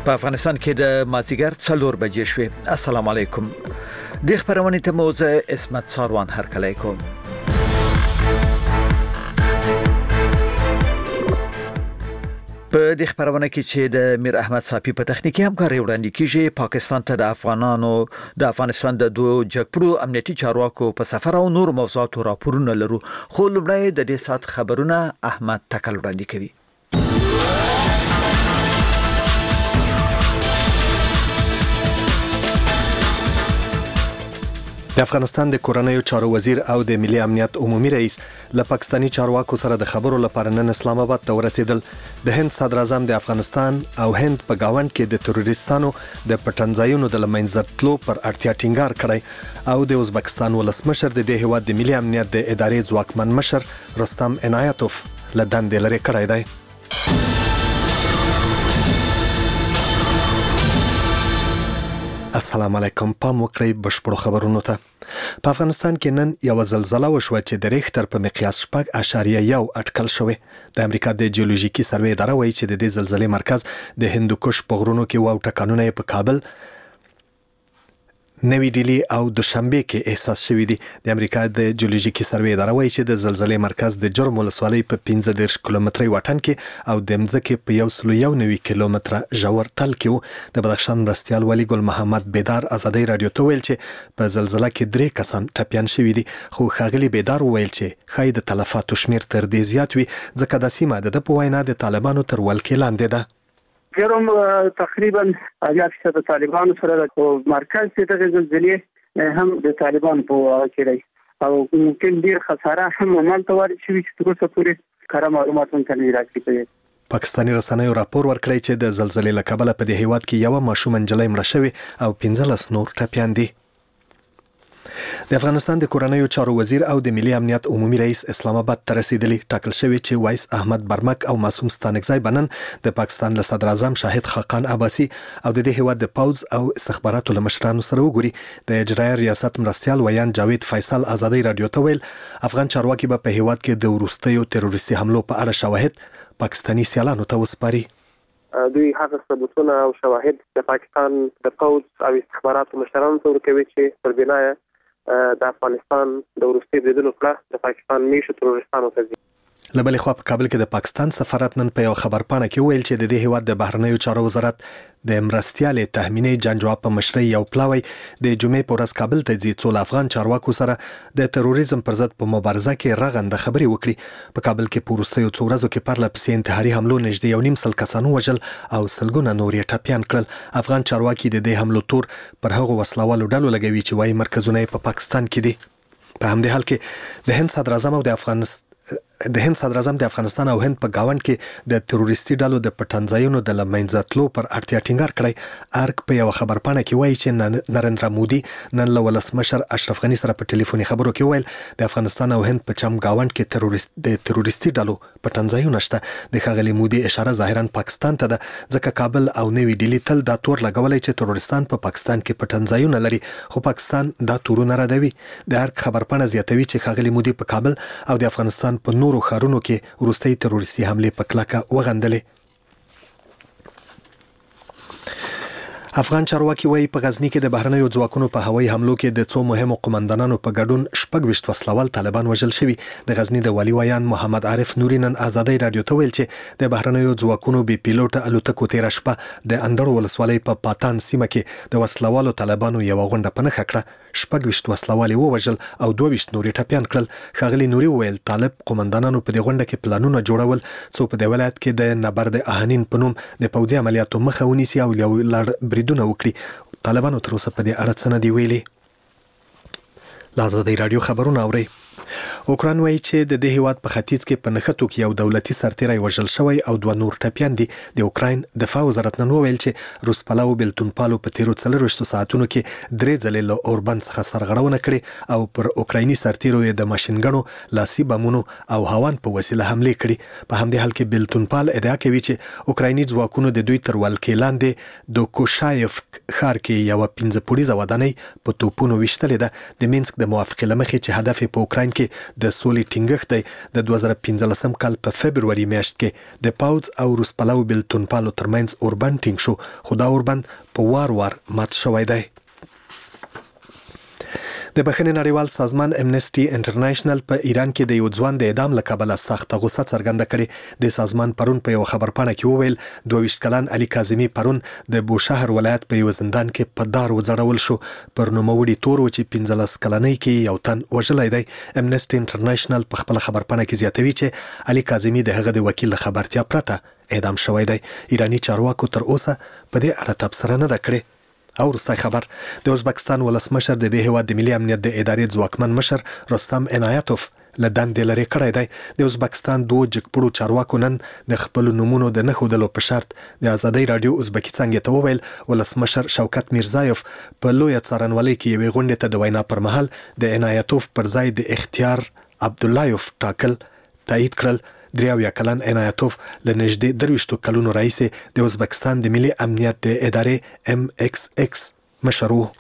په افغانستان کې د مازیګر 4 بجې شوې. السلام علیکم. د خبرونه ته موزه اسمت ساروان هرکلی کوم. په د خبرونه کې چې د میر احمد صافي په تخنیکی همکاري وړاندې کیږي، پاکستان ته د افغانستان د دوه جګپړو امنیتي چارواکو په سفر او نور موضوعاتو راپورونه لرو، خو لومړی د دې سات خبرونه احمد تکل وړاندې کوي. د افغانستان د کورنیو چارو وزیر او د ملي امنیت عمومي رئیس له پاکستانی چارواکو سره د خبرو لپاره نن اسلام آباد ته ورسېدل. د هند صدر اعظم د افغانستان او هند په گاوند کې د تروریستانو د پټنځایونو د لمنځه تلو پر اړتیا ټینګار کړی او د ازبکستان ولسمشر د دې هیواد د ملي امنیت د ادارې ځواکمن مشر رستم عنایتوف له دندې لرې کړی دی. السلام علیکم. پام وکړئ بشپړو خبرونو ته. په افغانستان کې نن یو زلزلہ وشوه چې د ریختر په مقیاس 6.1 اټکل شوی. د امریکا د جیولوژیکي سروې اداره وایي چې د دې زلزلې مرکز د هندوکش په غرونو کې او ټکانونه په کابل، نوی ډیلی او دوشنبه کې احساس شوی دی. د امریکا د جیولوژیکي سروې اداره وایي چې د زلزلې مرکز د جرم ولسوالۍ په 15 کیلومتري واټن کې او د مځکې په 191 کیلومتره ژور تل کې وو. د بدخشان مرستیال ولی ګل محمد بیدار ازادي رادیو ته ویل چې په زلزلہ کې 3 کسان ټپيان شوي دي، خو ښاغلي بیدار ویل چې خای د تلفاتو شمیر تر دې زیات وي ځکه د سیمه د په وینا د طالبانو تر ولکې لاندې ده. جرم تقریبا 80% د طالبانو سره د مرکز ته د زلزلې هم د طالبانو په واقع کې او ممکن ډیر خساره هم عمل توارد شوی چې تر اوسه پورې کار معلومات هم تنه راځي. پاکستانی رسنیو راپور ورکړی چې د زلزلې له کبله په دې هیواد کې یو ماشوم نجلۍ مړه شوې او 15 نور ټپيان دي. د افغانستان د کورنیو چارو وزیر او د ملي امنیت عمومي رئیس اسلام آباد ته رسیدلی. ټاکل شوی چې وایس احمد برمک او معصوم ستانکزی بنن د پاکستان له صدر اعظم شاهد خاقان عباسی او د دې هیواد د پوز او استخباراتو له مشرانو سره وګوري. د اجرایي ریاست مرستیال ویان جاوید فیصل ازادي رادیو ته ویل افغان چارواکي په هیواد کې د وروستیو تروریستي حملو په اړه شواهد پاکستانی سیالانو ته وسپاري. دوی هغه ثبوتونه او شواهد د پاکستان د پوز او استخباراتو مشرانو ته ورکوي چې پر بنا د افغانستان د وروستي بریدونو کړه د پاکستان میشو تروریستانو ته ځي. لبلې خو په کابل کې د پاکستان سفارت نن په یو خبر پاڼه کې ویل چې د دې هیواد د بهرنیو چارو وزارت د مرستیال تهمینی جنجواب په مشرۍ یو پلاوی د جمعې په ورځ کابل ته ځي څو افغان چارواکو سره د تروریزم پر ضد په مبارزه کې رغنده خبري وکړي. په کابل کې په وروستیو څو ورځو کې پرله پسې انتحاري حملو نږدې 1.5 کسانو وژل او سلګونه نور یې ټپيان کړل. افغان چارواکي د دې حملو تور پر هغو وسلوالو ډلو لګوي چې وايي مرکزونه په پاکستان کې دي. په همدې حال کې د هند صدر اعظم او د افغانستان او هند په گاوند کې د تروریستي ډلو د پټنځایونو د لمنځه تلو پر اړتیا ټینګار کړی. ارګ په یو خبر پاڼه کې وایي چې نریندرا مودي نن له ولسمشر اشرف غني سره په ټلیفوني خبرو کې ویل د افغانستان او هند په چم گاوند کې د تروریستي ډلو پټنځایونه شته. د ښاغلي مودي اشاره ظاهرا پاکستان ته ده ځکه کابل او نوی ډیلی تل دا تور لګولای چې تروریستان په پاکستان کې پټنځایونه لري، خو پاکستان دا تورونه ردوي. د ارګ خبر پاڼه زیاتوي چې ښاغلي مودي په کابل او د افغانستان په نورو ښارونو کې وروستي تروریستي حملې په کلکه وغندلې. افغان چارواکي وایي په غزنی کې د بهرنیو ځواکونو په هوایي حملو کې د څو مهمو قومندانانو په ګډون 26 وسلوال طالبان وژل شوي. د غزنی د والي ویان محمد عارف نوري نن ازادي رادیو ته ویل چې د بهرنیو ځواکونو بي پیلوټ الوتکو تیر شپه د اندړ ولسوالۍ په پاتان سیمه کې د وسلوالو طالبانو یو غونډه په نښه کړه. 26 وسلوال ووژل او 22 نور ټپيان کړل. ښاغلي نوري ویل طالب قومندانانو په دې غونډه کې پلانونه جوړول څو په دې ولایت کې د نبرد اهانین په نوم د پوځي عملیاتو مخه ونیسي او یو لړ بریدونه وکړي. طالبانو تر اوسه په دې اړه څه نه دی ویلي. لازم د رادیو خبرونه اوري. اوکران وایي چې د دې هیواد په ختیځ کې په نښتو کې یو دولتي سرتیری وژل شوی او 2 نور ټپيان دي. د اوکراین دفاع وزارت نن ویل چې روس پلاو بلتون پالو په تیرو 4 ساعتونو کې 3 ځلې له اوربند څخه سرغړونه کړې او پر اوکرایني سرتیرو د ماشینګنو لاسي بمونو او هاون په وسیله حمله کړې. په همدې حال کې بلتون پال ادعا کوي چې اوکرایني ځواکونو د دوی تر ولکې لاندې د کوشایف ښار کې یو 15 پوړیزه ودانۍ په توپونو وشتلې ده. د مینسک د موافقې لمخې چې هدف په اوکراین کې د سولې ټینګښت دی د 2015 کال په فبرवरी میاشت کې د پاوز او روسپلو بلتونپالو ترمنځ اوربند ټینګ شو، خو دا اوربند په وار مات شوی دی. د بخښنې نړیوال سازمان امنسټي انټرنیشنل په ایران کې د یو ځوان د اعدام له کبله سخته غوسه څرګنده کړې. د سازمان پرون په یو خبرپاڼه کې وویل 22 کلن علي کاظمي پرون د بوشهر ولایت په یو زندان کې په دار وځړول شو. پر نوموړي تور و چې 15 کلنۍ کې یو تن وژلی دی. امنسټي انټرنیشنل په خپل خبرپاڼه کې زیاتوي چې علي کاظمي د هغه د وکیل له خبرتیا پرته اعدام شوی دی. ایرانی چارواکو تر اوسه په دې اړه تبصره نه ده کړې. او وروستی خبر د ازبکستان ولسمشر د دې هیواد د ملي امنیت د ادارې ځواکمن مشر رستم عنایتوف له دندې لرې کړی دی. د ازبکستان دوه جګپړو چارواکو نن د خپل نومونو د نه ښودلو په شرط د ازادۍ رادیو ازبکي څانګې ته وویل ولسمشر شوکت میرزایف په لویه څارنوالۍ کې یوې غونډې ته د وینا پر مهال د عنایتوف پر ځای د اختیار عبداللهیوف ټاکل تایید کړل. 83 کلن عنایتوف له نږدې 23 کلونو راهیسې د ازبکستان د ملي امنیت د ادارې MXX مشر و.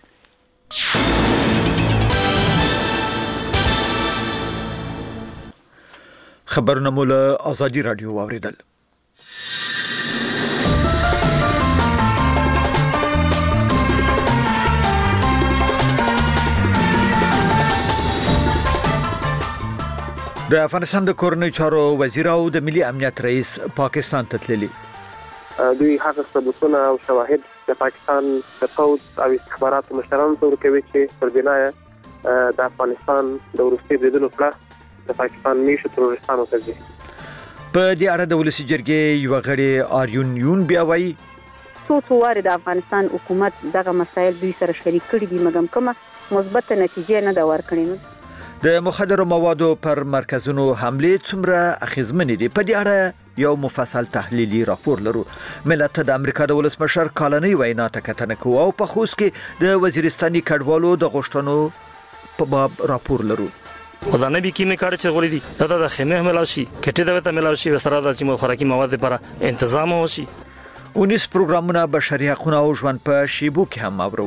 خبرونه مو له ازادي رادیو واوریدل. د افغانستان د کورنۍ چارو وزیر او د ملي امنیت رئیس پاکستان ته تللي. دوی هغه ثبوتونه او شواهد د پاکستان د پوځ او استخباراتو مشرانو ته ورکوي چې پر بنا د افغانستان د وروستي بریدونو په د پاکستان میشو تروریستانو ته ځي. په دې اړه د ولسی جرګې یو غړي آریون یون بیا وایي څو واره د افغانستان حکومت دغه مسایل دوی سره شریک کړي دي، مګم کومه مثبت نتیجه نه دا ورکړي. د مخدرو موادو پر مرکزونو حمله څومره اخیزمنې دي، په دې اړه یو مفصل تحلیلي راپور لرو. ملت د امریکا د ولسمشر کالنۍ وینا ته کتنه کوو او په خوست کې د وزیرستاني کډوالو د غوښتنو په باب راپور لرو. ودانه به کیمه کار چې غوړي دي دا د خیمه ملاشي کټه د وته ملاشي وسره د چې خوراکي مواد لپاره تنظیم وشي. 19 پروګرامونه بشري حقوق او ژوند په شیبو کې هم اورو.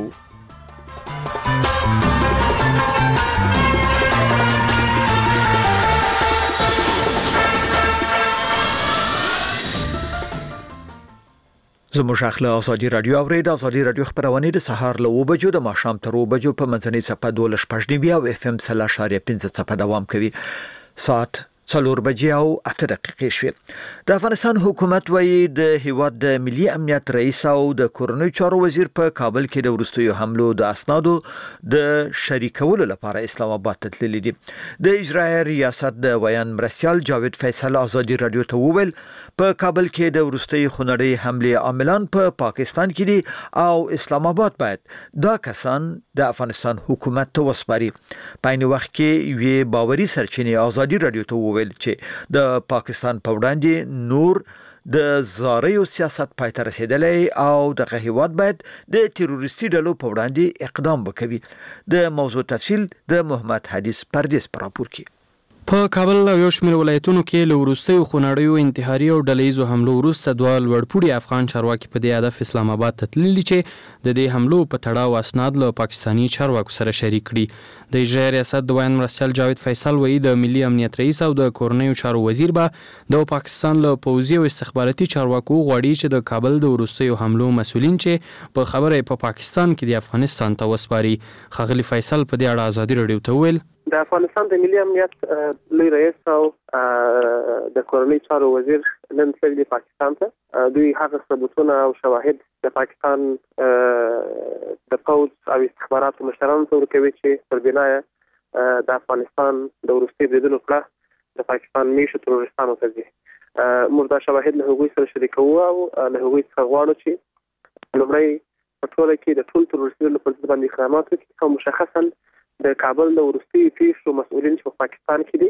زموږ اخله ازادي رادیو اورید. ازادي رادیو خبرونه د سهار له 9 بجو د ماښام تر 9 بجو په منځنۍ صفحه 12.5 او FM 0.5 صفحه دوام کوي. ساعت 4 بجې او 8 دقیقې شوې. د افغانستان حکومت وایي د هیواد د ملي امنیت رئیس او د کورنۍ چارو وزیر په کابل کې د وروستیو حملو د اسنادو د شریکولو لپاره اسلام آباد ته تللي دي. د اجرایي ریاست د ویان مرستیال جاوید فیصل ازادي رادیو ته وویل په کابل کې د وروستیو خونړۍ حمله عاملان په پاکستان کې دي او اسلام آباد باید دا کسان د افغانستان حکومت ته وسپاري. په عین وخت کې یو باوري سرچینې ازادي رادیو ته وویل چې د پاکستان په وړاندې نور د زاریو سیاست پای ته رسیدلی او د هیواد باید د تروریستي ډلو په وړاندې اقدام وکړي. د موضوع تفصیل د محمد حدیث پردیس پر راپور کې. په کابل او یو شمېر ولایتونو کې له وروستیو خونړیو انتحاري او ډلهییزو حملو وروسته دوه لوړپوړي افغان چارواکي په دې هدف اسلام آباد ته تللي چې د دې حملو په تړاو اسناد له پاکستاني چارواکو سره شریک کړي. د اجرایي ریاست د ویان مرستیال جاوید فیصل وایي د ملي امنیت رئیس او د کورنیو چارو وزیر به د پاکستان له پوځي او استخباراتي چارواکو غواړي چې د کابل د وروستیو حملو مسؤلین چې په خبره په پاکستان کې د افغانستان ته وسپاري. ښاغلي فیصل په دې اړه ازادي رادیو ته وویل د افغانستان د ملي امنیت لوی رئیس او د کورنۍ چارو وزیر نن تللي پاکستان ته. دوی هغه ثبوتونه او شواهد د پاکستان د پوځ او استخباراتو مشرانو ته ورکوي چې پر بنا د افغانستان د وروستي بریدونو په د پاکستان میشو تروریستانو ته ځي. موږ دا شواهد له هغوی سره شریکوو او له هغوی څخه غواړو چې لومړی په ټوله کې د ټول تروریستي ډلو پر ضد باندې اقدامات وکړي او مشخصا د کابل د وروستي پیښو مسؤلین چې په پاکستان کې دي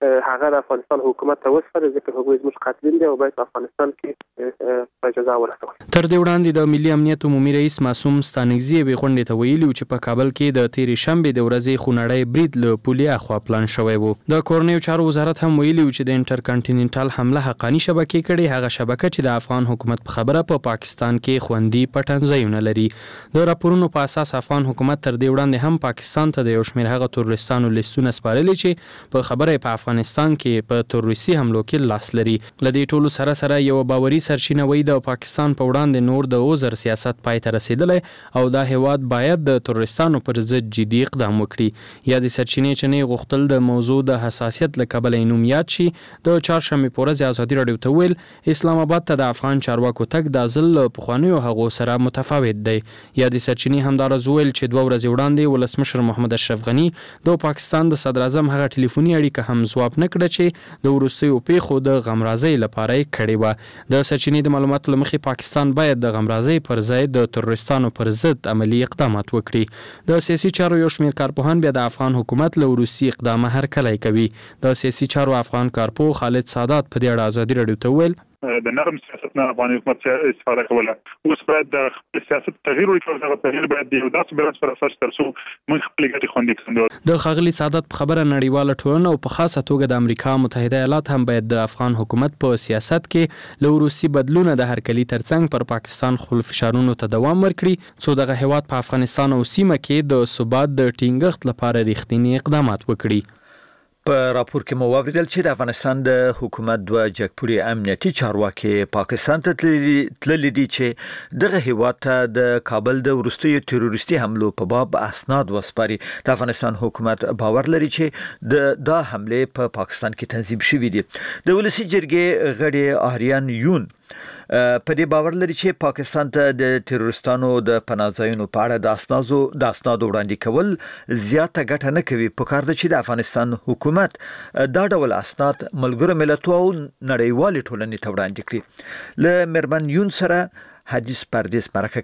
هغه د افغانستان حکومت ته وسپاري ځکه هغوی زموږ قاتلین دي او باید په افغانستان کې په جزا ورسول. تر دې وړاندې د ملي امنیت عمومي رئیس معصوم ستانکزي به غونډې ته ویلي چې په کابل کې د تیرې شنبې د ورځې خونړی برید له پولیا خوا پلان شوی و. د کورنیو چارو وزارت هم ویلي چې د انټرکانټیننټل حمله حقانی شبکې کړي، هغه شبکه چې د افغان حکومت په خبره په پاکستان کې خوندي پټنځایونه لري. د راپورونو په اساس افغان حکومت تر دې وړاندې هم پاکستان ته د یو شمېر هغه تروریستانو لیستونه سپارلي چې په خبره په افغانستان کې په تروریستي حملو کې لاس لري. لدې ټولو سره یو باوري سرچینه وایي د پاکستان په وړاندې نور د اوزر سیاست پای ته رسیدلی او دا هیواد باید د تروریستانو پر ضد جدي اقدام وکړي. یا د سرچینې چې نه غوښتل د موضوع د حساسیت له کبله نوم یاد شي. د چهارشنبې په ورځ ازادي راډیو ته ویل اسلام آباد ته د افغان چارواکو تګ د ځل پخوانیو هغو سره متفاوت دی. یا د سرچینې همدارز ویل چې 2 ورځې وړاندې ولسمشر محمد اشرف غنی د پاکستان د صدر اعظم هغه ټلیفوني اړیکه هم ځواب نه کړه چې د وروستیو پیښو د غمرازۍ لپاره یې کړې وه. د سرچینې د معلوماتو له مخې پاکستان باید د غمرازۍ پر ځای د تروریستانو پر ضد عملی اقدامات وکړي. د سیاسي چارو یو شمېر کارپوهان بیا د افغان حکومت له وروستي اقدامه هرکلی کوي. د سیاسي چارو افغان کارپوه خالد سادات په دې اړه ازادي راډیو ته ویل د نرم سیاست نه افغان حکومت استفاده کوله. اوس باید د سیاست تغییر وکړي، دا تغییر باید یو داسې بیلانس پر اساس ترڅو موږ خپل ګټې خوندي کړو. د ښاغلي سعادت په خبره نړیواله ټولنه او په خاصه توګه د امریکا متحده ایالات هم باید د افغان حکومت په سیاست کې له وروستي بدلونه د هرکلي ترڅنګ پر پاکستان خپل فشارونو ته دوام ورکړي څو دغه هیواد په افغانستان او سیمه کې د ثبات د ټینګښت لپاره رښتینی اقدامات وکړي. په راپور کې مو واوریدل چې د افغانستان د حکومت 2 جګپوړي امنیتي چارواکي پاکستان ته تللي دي چې دغه هیواد ته د کابل د وروستیو تروریستي حملو په باب اسناد وسپاري. د افغانستان حکومت باور لري چې دا حمله په پاکستان کې تنظیم شوې دي. د ولسی جرګې غړي آریان یون په دې باور لري چې پاکستان ته د تروریستانو د پناهځایونو په اړه د اسنادو وړاندې کول زیاته ګټه نه کوي. په کار ده چې د افغانستان حکومت دا ډول اسناد ملګرو ملتونو او نړیوالې ټولنې ته وړاندې کړي. له مرمن یون سره حدیث پردیس مرکه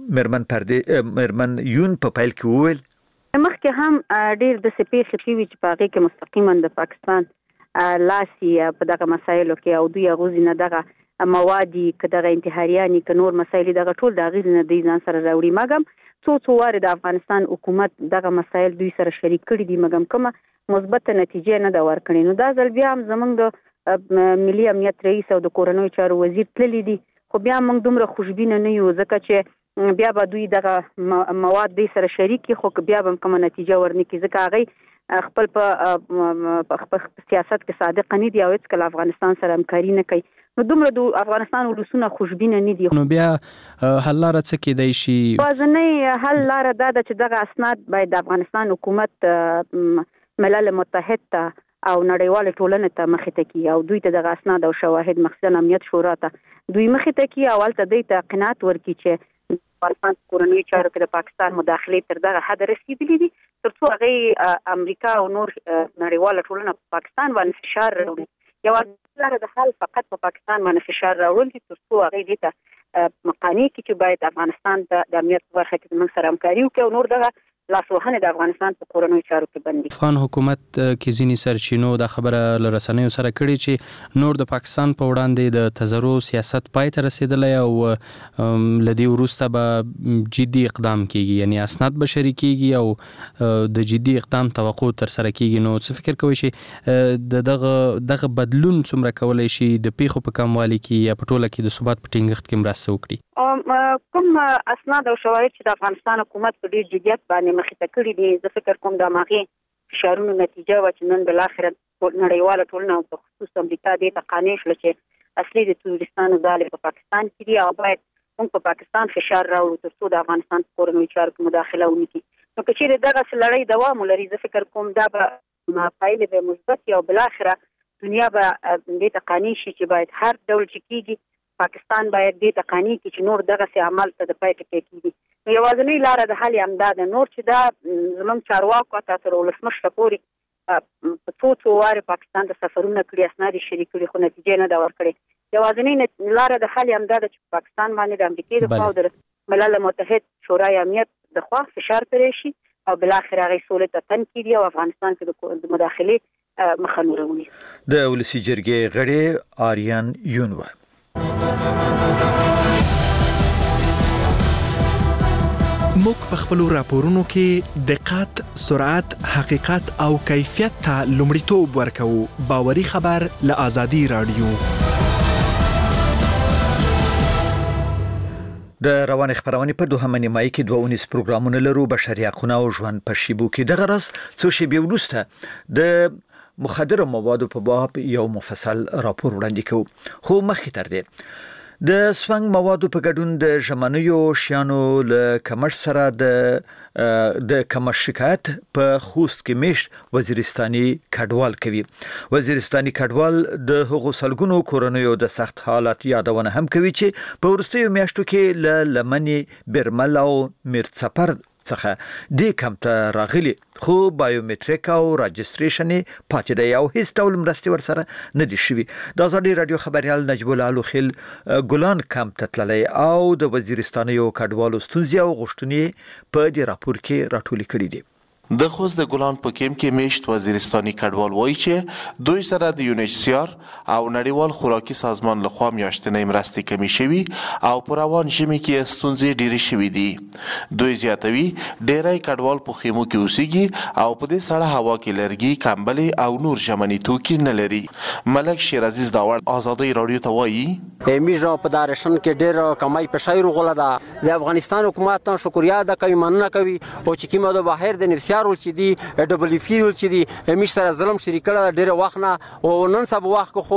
کړي. مرمن یون په پیل کې وویل مخکې هم ډیر د سپیښ ټي وی چې په هغه کې مستقیما د پاکستان لاسي په دغه مسایلو کې او دوی غوښنه نه دغه موادي کداغه انتحاریانی ک نور مسایل دغه ټول د غیر نه د ځان سره راوړي. مګم څو واره د افغانستان حکومت دغه مسایل دوی سره شریک کړي دي مګم کومه مثبت نتیجه نه دا ورکړي. نو دا ځل بیا هم زمونږ د ملي امنیت رئیس او د کورنیو چارو وزیر تللی دي، خو بیا موږ دومره خوشبینه نه یو ځکه چې بیا به دوی دغه مواد دوی سره شریک خو بیا به کومه نتیجه ورنکړي ځکه هغه خپل په سیاست کې صادق نه دي او هیڅ کله افغانستان سره همکاري نه کوي. نو دومره د افغانستان ولسونه خوشبینه نه دي. نو بیا حل لاره څه کېدای شي؟ وازنۍ حل لاره دا ده چې دغه اسناد باید د افغانستان حکومت ملل متحد ته او نړیوال ټولنې ته مخې ته کړي او دوی ته دغه اسناد او شواهد مخزن امنیت شورا ته دوی مخې ته کړي او هلته دوی ته قناعت ورکړي چې افغانستان کورنیو چارو کې د پاکستان مداخلې تر دغه حد رسیدلي دي ترڅو هغه امریکا او نور نړیواله ټولنه په پاکستان باندې فشار راوړي. یوازې لاره د حل فقط په پاکستان باندې فشار راوړل دي ترڅو هغه دې ته مقانع کړي چې باید افغانستان د امنیت په برخه کې موږ سره همکاري وکړي او نور دغه لاسوهنه د افغانستان په کورنیو چارو کې بندي. افغان حکومت کې ځینې سرچینو د خبره لرسنیو سره کړي چې نور د پاکستان په وړاندې د تزرع سیاست پای ته رسیدلی او لدی وروسته به جدي اقدام کیږي، یعنی اسناد به شریکيږي او د جدي اقدام توقع تر سره کیږي. نو څه فکر کوئ چې دغه بدلون څومره کولای شي د پیښو په کموالي کې یا په ټوله کې د ثبات په ټینګښت کې مرسته وکړي؟ کوم اسناد او شواهد چې د افغانستان حکومت په ډیر جديت باندې مخې ته کړي دي زه فکر کوم د ماغي فشارونو نتیجه و چې نن بل اخر نړیواله ټولنه او خصوصا امریکا دې ته قانع شول چې اصلي د تروریستانو ځاله په پاکستان کې دي او باید موږ په پاکستان فشار راوړو ترڅو د افغانستان په کورنیو چارو کې مداخله ونکړي. نو که چیرې دغه لړۍ دوام ولري زه فکر کوم دا به پایلې به مثبت او بل اخر دنیا به دې ته قانع شي چې باید هر ډول چې کیږي پاکستان باید دې ته قانع کړي چې نور دغه سي عمل ته د پای ټکی کیږي. نو یوازینۍ لاره د حل همدا ده. نور چې دا زموږ چارواکو تاسو ولسمشر پورې په څو واره پاکستان ته سفرونه کړي اسناد شریک کړي خو نتیجه نه دا ورکړي. یوازینۍ لاره د حل همدا ده چې پاکستان باندې د امریکا د خوا او د ملل متحد شورای امنیت د خوا فشار پرې شي او بل اخر هغه سولې ته تنکیږي او افغانستان کې د مداخله مخنورونی. د ولسی جرګې غړي آریان یونوا. موږ په خپل راپورونو کې دقت، سرعت، حقیقت او کیفیت ته لومړیتوب ورکوو. باوري خبر له آزادي رادیو. د روان خبرونه په دوهمه نیمایي کې 22 پروګرامونه لرو. بشري حقوق او ژوند په شیبو کې دغه راز څو شی به ولسته د مخدر موادو په باب یو مفصل راپور وړاندې کوو. خو مخکې تر دې د سونګ موادو په ګډون د ژمنیو شیانو له کمر سره د کمر شکایت په خوست کې میشت وزیرستاني کډوال کوي. وزیرستاني کډوال د هغو سلګونو کورنیو د سخت حالت یادونه هم کوي چې په ورستیو میاشتو کې له لمنې برمل او میرڅپر څخه د کمته راغلي، خو بایومټریک او راجستریشن پاتې دی او هیڅ ډول مرستې ورسره نه دي شوي. د آزادي رادیو خبريال نجیب الله لوخیل ګلان کمپ ته تللی او د وزیرستانیو کډوالو ستونزې او غوښتنې په دې راپور کې راټولې کړې دي. د خوست د ګلان په کیمپ کې میشت وزیرستاني کډوال وایي چې دوی سره د UNHCR او نړیوال خوراکي سازمان لخوا میاشتنۍ مرستې کمې شوي او په روان ژمي کې ستونزې ډېرې شوي دي. دوی زیاتوي ډېری کډوال په خیمو کې اوسېږي او په دې سړه هوا کې لرګي، کمبلې او نور ژمني توکي نه لري. ملک شیرعزیز داوړ آزادي رادیو ته وایي میژه په دارشن کې ډېر کمای په شای رغله ده. د افغانستان حکومت ته شکریا ده کوي، مننه کوي او چې کیمه د بهر د نرسیار ول چې دی ډبل فیل چې دی میش سره ظلم شریکه ډېر وخت نه او نن سبا وخت خو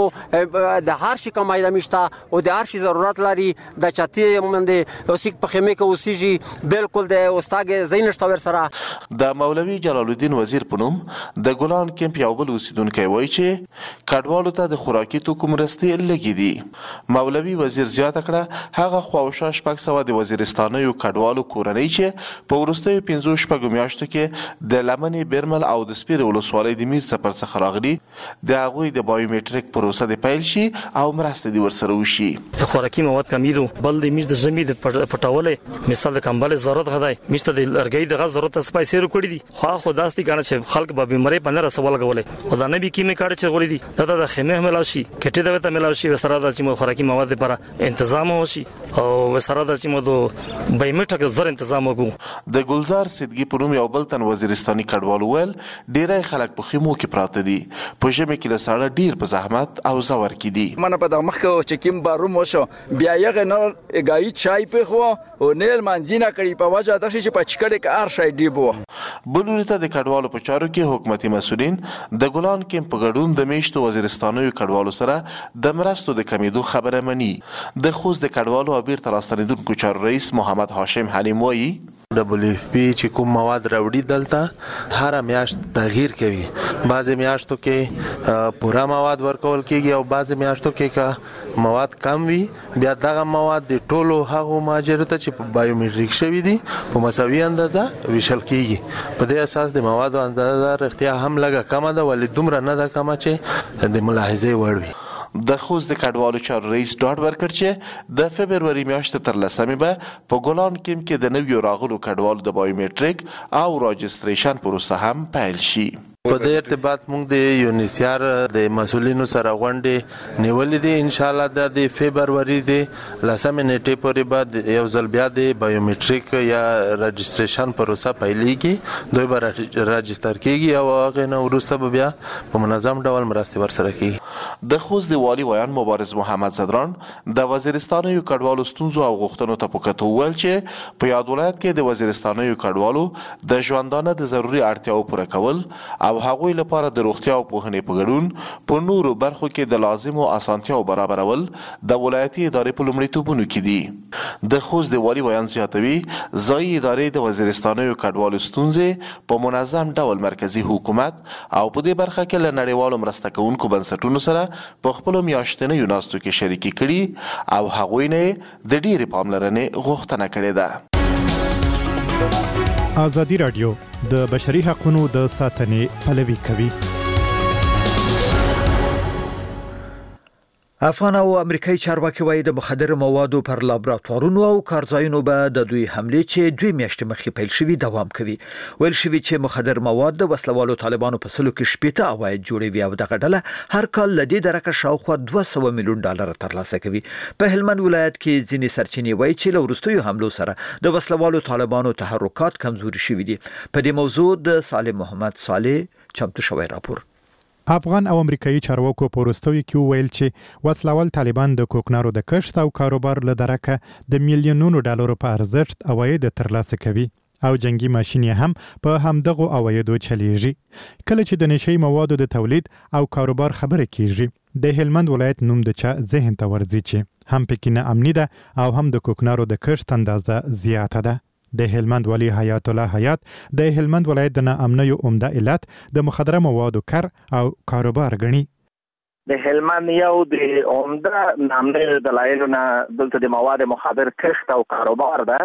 د هر شي کمای د میشته او د هر شي ضرورت لري. د چاتی مونږ او سیک په خیمه کې اوسېږي بالکل د استاد زینشت ور سره. د مولوی جلال الدین وزیر پنوم د ګلان کیمپ یو بل اوسیدونکو وایي چې کډوالو ته د خوراکي توکو مرستې لګي دي. مولوی وزیر زیاته کړه هغه خواوشا شپږ سوه د وزیرستانیو کډوالو کورنۍ چې په وروستیو 15 میاشتو کې د لمنې برمل او د سپیر ولسوالۍ د میرڅپر څخه راغلي، د هغوی د بایومټریک پروسه د پیل شي او مرسته د ورسره وشي. خوراکي مواد کمیدو بل د میش د ژمي د پټولې مثال د کمبل ضرورت غدای میشته د لرګي د غز ضرورت سپایسي رو کړی دي. خو داسې کنه چې خلک به بیماری په نه رسول غولې او دا نه به کیمه کاړي چې غولې دي دا د خیمه ملاشي کټه د وته ملاشي وسره د چې خوراکي مواد لپاره تنظیم وشي او وسره د چې مو د بایومټریک زر تنظیم وکړو. د ګلزار صدقي پروم یو بل تن وزیرستاني کډوال ول ډیری خلک په خیمو کې پراته دي. په ژمي کې له ساړه ډیر په زحمت او زور کې دي. منه په دغه مخکې چې کیم باروم وشو بیا یې نه گای چای په خو او نیل منځینه کړي په وجه د شي په چکړې کې ار شای دی بو. بلورته د کډوالو په چارو کې حکومتي مسؤلین د ګلان کیمپ په ګډون د میشتو وزیرستانیو کډوالو سره د مرستو د کمیدو خبره مني. د خوست د کډوالو او بیرته راستنیدونکو چارو رئیس محمد هاشم حلیم وایي WFP چې کوم مواد راوړي دلته هر میاشت تغییر کوي. بعضې میاشتو کې پوره مواد ورکول کېږي او بعضې میاشتو کې که مواد کم وي بیا دغه مواد د ټولو هغو مهاجرو ته چې په بایومټریک شوي دي په مساوي اندازه ویشل کېږي. په دې اساس د موادو اندازه رښتیا هم لږه کمه ده ولې دومره نه ده کمه چې د ملاحظې وړ وي. د خوست د کډوالو چارو رئیس ډاډ ورکړ چې د فبروري میاشتې تر 10 به په ګلان کیمپ کې د نویو راغلو کډوالو د بایومټریک او راجستریشن پروسه هم پیل شي. په دې ارتباط موږ د UNHCR د مسؤلینو سره غونډې نیولې دي. ان شاء الله د فبروري د 10 نیټې پورې بعد یو ځل بیا د بایومټریک یا راجستریشن پروسه پیلېږي. دوی به راجستر کېږي او هغه نه وروسته بیا په منظم ډول مرستې ورسره کېږي. د خوست د والي ویان مبارز محمد زدران د وزیرستانیو کډوالو ستونزو او غوښتنو ته په کتو ویل چې په یاد ولایت کې د وزیرستانیو کډوالو د ژوندانه د ضروري اړتیاو پوره کول او هغوی لپاره د روغتیا او پوهنې په ګډون په نورو برخو کې د لازمو اسانتیاو برابرول د ولایتي ادارې په لومړیتوبونو کې دي. د خوست د والي ویان زیاتوي ځایي ادارې د وزیرستانیو کډوالو ستونزې په منظم ډول مرکزی حکومت او په دې برخه کې له نړیوالو مرسته کوونکو بنسټونو سره په خپلو میاشتنیو ناستو کې شریکي کړي او هغوی نه د ډېرې پاملرنې غوښتنه کړې ده. آزادي رادیو د بشري حقوقو د ساتنې پلوي کوي. افغان او امریکایي چارواکي وایي د مخدر موادو پر لابراتوارونو او کارځایونو به د دوی حمله چې 2 میاشتې مخکې پیل شوی دوام کوي. ویل شوی چې مخدر مواد د وسلوالو طالبانو په سلو کې 70 عواید جوړوي او دغه ډله هر کال لدی درکه شاوخوا 200 میلیون ډالر ترلاسه کوي. په هلمند ولایت کې ځینې سرچینې وایي چې له وروستیو حملو سره د وسلوالو طالبانو تحرکات کمزوري شوي دي. په دې موضوع د سالم محمد صالح چمتو شوی راپور. افغان او امریکایي چارواکو په وروستیو کې ویل چې وسلوال طالبان د کوکنارو د کښت او کاروبار له درکه د میلیونونو ډالرو په ارزښت عواید ترلاسه کوي او جنگي ماشين هم په همدغه عوایدو چلیږي. کله چې د نشي موادو د تولید او کاروبار خبره کیږي د هلمند ولایت نوم د چا ذهن ته ورځي چې هم پکې نه امني ده او هم د کوکنارو د کښت اندازه زیاته ده. د هلمند ولی حیات الله حیات د هلمند ولایت د ناامنیو عمده علت د مخدره موادو کار او کاروبار غني. د هلمند یو د عمده ناامنیو دلایلو نه دلته د مواد مخدر کښت او کاروبار ده.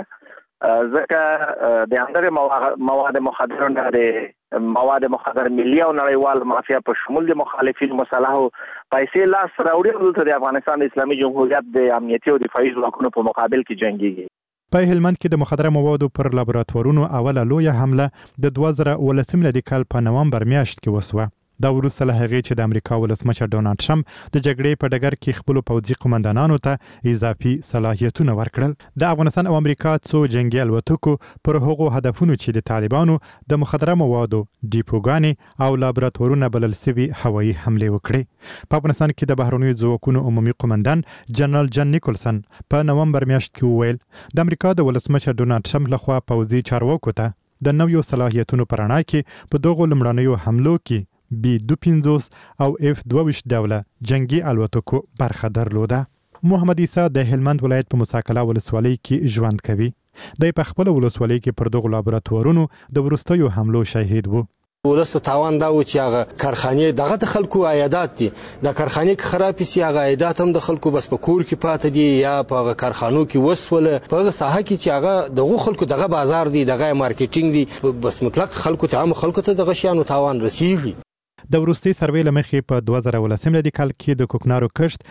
ځکه د اندر مواد مخدر نه د مواد مخدر ملي او نړیوال مافیا په شمول د مخالفین مصالحو پیسې لاس راوړي دلته د افغانستان اسلامي جمهوریت د امنیتي او دفاعي ځواکونو په مقابل کې جنگيږي. په هلمند کې د مخدره موادو پر لابراتوارونو اوله لویه حمله د 2019 لدی کال په نومبر میاشت کې وسوه. دا وروسته له هغې چې د امریکا ولسمشر ډونالد ټرمپ د جګړې په ډګر کې خپل پوځي قومندانانو ته اضافي صلاحیتونه ورکړل. د افغانستان او امریکا څو جنگي الوتکو پر هغو هدفونو چې د طالبانو د مخدره موادو ډیپوګانې او لابراتوارونه بلل سوي هوایي حمله وکړي. په افغانستان کې د بهرنیو ځواکونو عمومي قومندان جنرال جان نیکولسن په نومبر میاشت کې وویل د امریکا د ولسمشر ډونالد ټرمپ لخوا پوځي چارواکو ته د نویو صلاحیتونو پر اړه کې په دغو لمړنیو حملو کې B-52 او F-22 ډوله جنگي الوتکو برخه درلوده. محمد عیسی د هلمند ولایت په مساکله ولسوالۍ کې ژوند کوي. د په خپل ولسوالۍ کې پر دغه لابراتوارونو د ورستیو حملو شاهد وو. ولست تاوان دا و چې هغه کارخانه دغه د خلکو عیادات دي د کارخانه کې خراب شي هغه عیادات هم د خلکو بس په کور کې پاتې دي یا په کارخانو کې وسوله په ساحه کې چې هغه دغه خلکو دغه بازار دي دغه مارکیټینګ دي بس مطلق خلکو ته عام خلکو ته دغه شیانو تاوان رسیږي. د وروستي سروې له مخې په 2019 لدی کال کې د کوکنارو کښت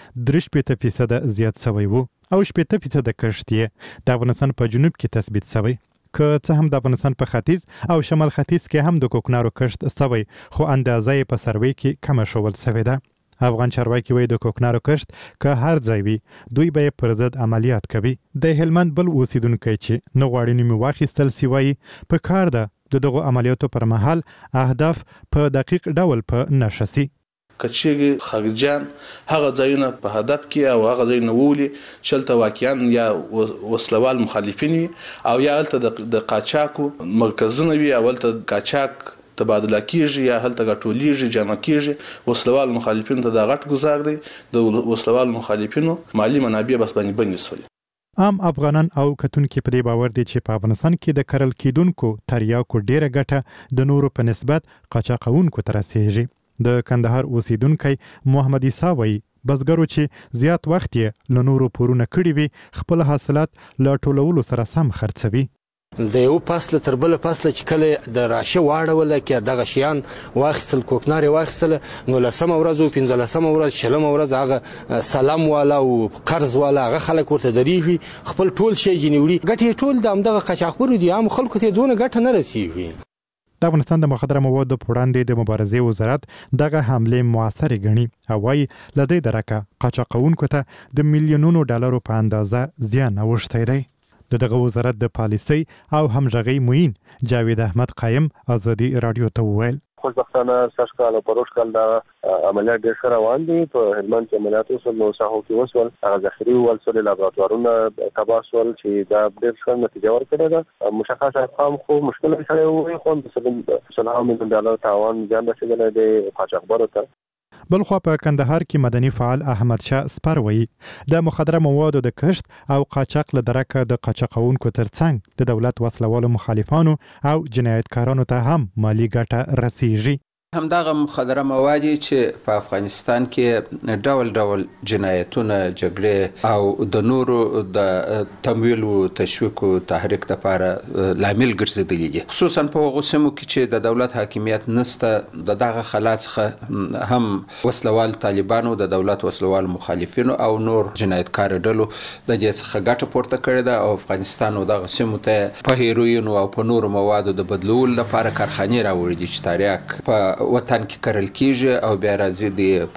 3% زیات شوی وو او 7% کښت یې د افغانستان په جنوب کې تثبیت شوی. که څه هم د افغانستان په ختیځ او شمال ختیځ کې هم د کوکنارو کښت شوی خو اندازه یې په سروې کې کم شول شوی ده. افغان چارواکي وایي د کوکنارو کښت که هر ځای وي دوی به پر ضد عملیات کوي. د هلمند بل اوسیدونکي چې نه غواړي نوم واخیستل سی وایي په کار ده د دغه عملیاتو پر مهال اهداف په دقیق ډول په نشسي. کچېږي خارجان هغه ځایونه په هدف کې او هغه ځایونه وولي چلته واقعا یا وسلوال مخالفین او یا هلته د قاچاقو مرکزونه وي او هلته قاچاق تبادله کیږي یا هلته ټولیږي جمع کیږي وسلوال مخالفین ته د غټ گزار دی د وسلوال مخالفینو مالی منابع بس باندې بند شول. عام افغانان او کتونکو په دې باور دي چې په افغانستان کې د کرل کېدونکو تریاکو ډیره ګټه د نورو په نسبت قاچاقونکو ته رسیږي. د کندهار اوسیدونکي محمد عیسی وایي بزګرو چې زیات وخت یې له نورو پورونه کړي وي خپل حاصلات له ټولولو سره سم خرڅوي. د یو فصل تر بل فصل چې کله د راشه واړول کې دغه شیان واخیستل کوکناري واخیستل نو لسمه ورځ او 15مه ورځ شلمه ورځ هغه سلام والا او قرض والا هغه خلک ورته دریږي خپل ټول شی جنوړي ګټه ټول د امدغه قاچاقبرو دي عام خلکو ته دونه ګټه نه رسیږي. د افغانستان د مخدره موادو په وړاندې د مبارزې وزارت دغه حمله موثره ګڼي او وايي لدې درکه قاچاقونکو ته د میلیونونو ډالرو په اندازه زیان اوښتی دی. دغه وزارت د پالیسي او همغږي موین جاوید احمد قائم ازادي رادیو ته وویل خوشبختانه سرکال او پروش کال دا عملیات ډېر ښه روان دي. په هلمند کې عملیات وسول نو ساحو کې وسول هغه ذخیرې ولسل لابراتوارونه تباه شول چې دا ډېر ښه نتیجه ورکړې ده. مشخص ارقام خو مشکل سره وي خو د $7 میلیون تاوان ځان رسېدلی دی قاچاقبرو ته. بلخوا په کندهار کې مدني فعال احمد شاه سپر وایي د مخدره موادو د کښت او قاچاق له درکه د قاچاقونکو ترڅنګ د دولت وسلوالو مخالفانو او جنایتکارانو ته هم مالی ګټه رسیږي. همدغه مخدره مواد چې په افغانستان کې ډول ډول جنایتونه جګړې او د نورو د تمویل او تشویق او تحریک لپاره لامل ګرځېدلي دي خصوصا په هغو سیمو کې چې د دولت حاکمیت نشته دغه خلا څخه هم وسلوال طالبانو د دولت وسلوال مخالفینو او نور جنایتکار ډلو د دې څخه ګټه پورته کړې ده او افغانستان او دغه سیمو ته په هیروین او په نورو موادو د بدلول لپاره کارخانې راوړي دي چې تریاک په وطن کې کرل کیږي او بیا راځي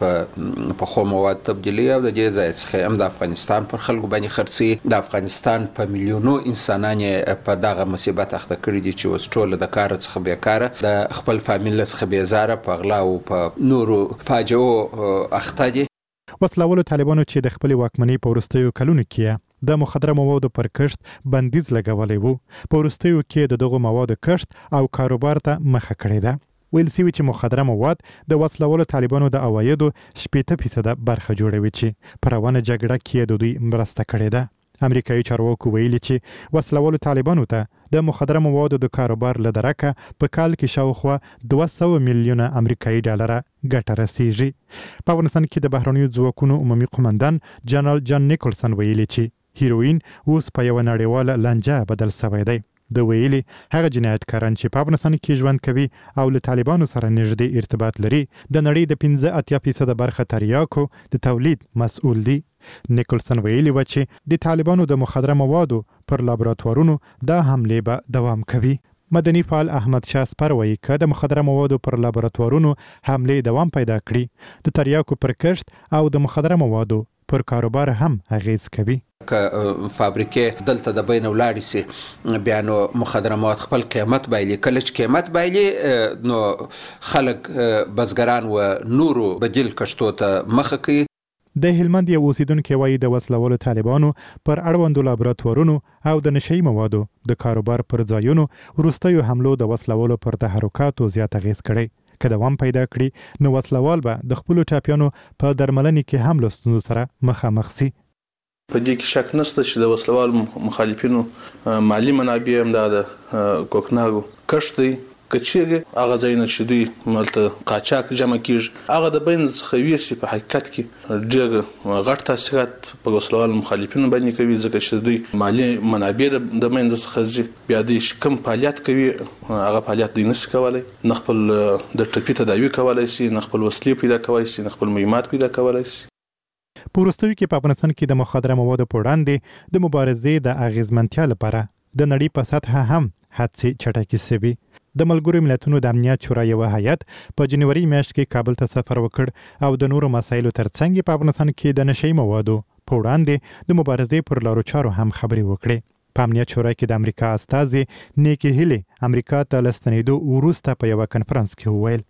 د خو مواد تبدیلی او د دې ځای څخه هم د افغانستان پر خلکو باندې خرڅي د افغانستان په میلیونو انسانان په دغه مصیبت اخته کړي دي چې اوس ټول د کار څخه بیکاره د خپل فامیل څخه بیزاره په غلا او په نورو فاجعو اخته دي. وسلوالو طالبانو چې د خپل واکمنۍ په وروستیو کلونو کې د مخدره موادو پر کښت بندیز لګولی وو په وروستیو کې د دغو موادو کښت او کاروبار ته مخه کړې ده. ویل سوي چې مخدره مواد د وسلوالو طالبانو د عوایدو 80% برخه جوړوي چې په روانه جګړه کې د دوی مرسته کړې ده. امریکایي چارواکو ویلي چې وسلوالو طالبانو ته د مخدره موادو د کاروبار له درکه په کال کې شاوخوا 200 میلیونه امریکایي ډالر ګټه رسیږي. په افغانستان کې د بهرنیو ځواکونو عمومي قومندان جنرال جان نیکلسن ویلي چې هیروین اوس په یوه نړیواله لانجه بدل شوی دی. د ویلي هغه جنایتکاران چې په افغانستان کې ژوند کوي او له طالبانو سره نږدې ارتباط لري د نړۍ د 15% برخه تریاکو د تولید مسؤل دي. نیکلسن ویلي و چې د طالبانو د مخدره موادو پر لابراتوارونو دا حملې به دوام کوي. مدني فعال احمد شاه سپر وایي که د مخدره موادو پر لابراتوارونو حملې دوام پیدا کړي د تریاکو پر کښت او د مخدره موادو پر کاروبار هم اغیز کوي. که فابریکې دلته د بین ولاړې سي بیا نو مخدره مواد خپل قیمت بایلي کله چې قیمت بایلي نو خلک بزګران و نورو بدیل کښتو ته مخه کوي. د هلمند یو اوسیدونکی وایي د وسلوالو طالبانو پر اړوندو لابراتوارونو او د نشهیي موادو د کاروبار پر ځایونو وروستیو حملو د وسلوالو پر تحرکاتو زیات اغیز کړی. که دوام پیدا کړي نو وسلوال به د خپلو ټاپیانو په درملنې کې هم له ستونزو سره مخامخ سي. په دې کې شک نشته چې د وسلوال مخالفینو مالی منابع هم د کوکنارو کښت دی کچېږي هغه ځایونه چې دوی ملته قاچاق جمع کیږي هغه د بین څخه ویسي په حقیقت کې ډېر غټ تاثیرات په وسلوال مخالفینو باندې کوي ځکه چې دوی مالی منابع د بین څخه ځي بیا دوی کوم فعالیت کوي هغه فعالیت دوی نشي کولی نه خپل د ټپي تداوي کولی شي نه خپل وسلې پیدا کولی شي نه خپل مهمات پیدا کولی شي. په وروستیو کې په افغانستان کې د مخدره موادو په وړاندې د مبارزې د اغیزمنتیا لپاره د نړۍ په سطحه هم هڅې چټکې شوي. د ملګرو ملتونو د امنیت شورا یو هیئت په جنوري میاشت کې کابل ته سفر وکړ او د نورو مسایلو ترڅنګ په افغانستان کې د نشهیي موادو په وړاندې د مبارزې پر لارو چارو هم خبرې وکړې. په امنیت شورا کې د امریکا استازي نیکی هیلی امریکا ته له ستنېدو وروسته په یوه کنفرانس کې وویل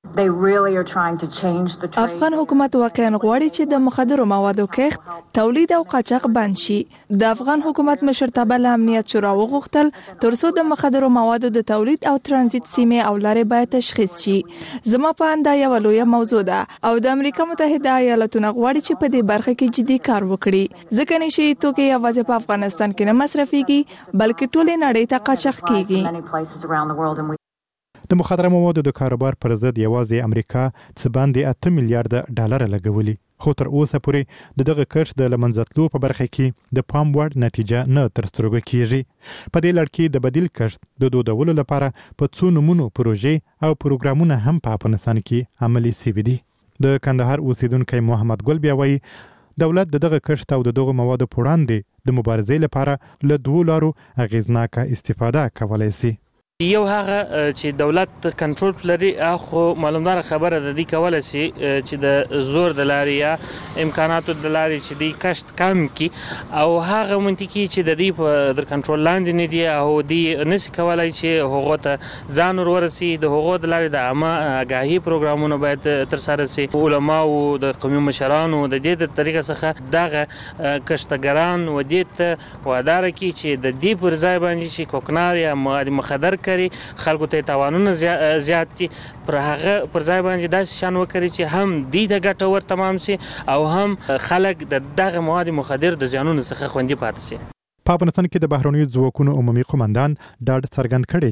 افغان حکومت واقعا غواړي چې د مخدرو موادو کښت، تولید او قاچاق بند شي. د افغان حکومت مشرتابه له امنیت شورا وغوښتل ترڅو د مخدرو موادو د تولید او ترانزیت سیمې او لارې باید تشخیص شي. زما په اند یو لویه موضوع ده او د امریکا متحده ایالاتونو غواړي چې په دې برخه کې جدي کار وکړي ځکه نشي توکي یوازې په افغانستان کې نه مصرفيږي بلکې ټول نړۍ ته قاچاق کیږي. د مخدره موادو د کاروبار پر ضد یوازې امریکا څه باندې 8 میلیارډ ډالر لګولي خو تر اوسه پورې دغه کښت د لمنځتلو په برخه کې د پام وړ نتیجه نه تر سترګو کیږي. په دې لړ کې د بدیل کښت د دودولو لپاره په څو نمونو پروژې او پروګرامونه هم په افغانستان کې عملي شوي دي. د کندهار اوسیدونکی محمد ګل بیا وایي دولت دغه کښت او دغه موادو په وړاندې د مبارزې لپاره له دوو لارو اغیزناکه استفاده کولی شي. یو هغه چې دولت کنټرول لري خو معلومدار خبره د دې کولای شي چې د زور د لارې یا امکاناتو د لارې چې د کښت کم کی او هغه منطقي چې د دې په در کنټرول لاندې نه دي او د نشي کولای چې هغه ته ځان ورسي د هغه د لارې د عامه آگاهي پروګرامونه باید تر سره شي. علما او د قومي مشرانو د دې د طریقې څخه دغه کښتګران و دې ته وادار کی چې د دې پر ځای باندې چې کوکنار یا مخدر خلکو ته تاوانونه زیات دي پر هغه پر ځای باندې داسې شان وکړي چې هم دې ته ګټه ور تمام شي او هم خلک د دغه مواد مخدر د زیانونو څخه خوندي پاتې شي. په افغانستان کې د بهرنیو ځواکونو عمومي قومندان ډاډ څرګند کړی چې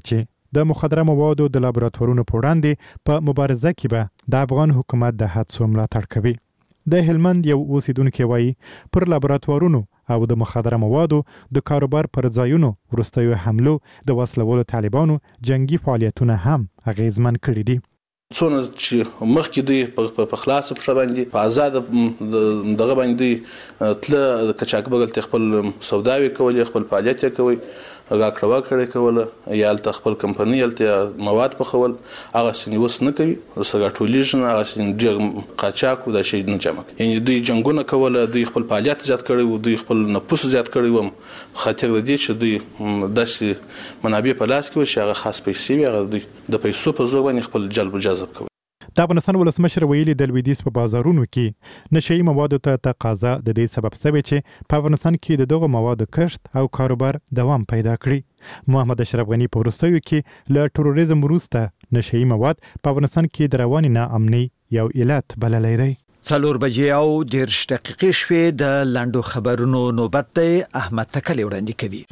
د مخدره موادو د لابراتوارونو په وړاندې په مبارزه کې به د افغان حکومت د هڅو ملاتړ کوي. د هلمند یو اوسیدونکو وایي پر لابراتوارونو او د مخدره موادو د کاروبار پر ځایونو وروستیو حملو د وسلوالو طالبانو جنگي فعالیتونه هم اغیزمن کړي دي. څونه چې مخکې دوی په خلاص پښه باندې په آزاد دغه باندې تل کچاک بغل ته خپل سوداوي کولې خپل فعالیت کوي راکړه کړي کوله یا ته خپل کمپنی ته مواد په خول هغه سنوس نه کوي سره ټولیژن هغه سن ډیر قاچاکو د شي نه جمع یعنی دوی جنگونه کوله دوی خپل فعالیت زیات کړي او دوی خپل نفوس زیات کړي و خاطر د دې چې دوی داسې منابع په لاس کې چې هغه خاص پیسې وي هغه دوی د پیسو په زور باندې خپل جلب جذب کوي. د افغانستان ولسمشر ویلي د لویدیځ په بازارونو کې نشئی موادو ته تقاضا د دې سبب شوی چې په افغانستان کې د دغه موادو کښت او کاروبار دوام پیدا کړي. محمد اشرف غنی په وروستیو کې له تروریزم وروسته نشئی مواد په افغانستان کې د رواني ناامنۍ یو علت بللی دی. 4 بجې او 10 دقیقې شوې د لاندو خبرونو نوبت دی. احمد تکلی وړاندې کوي.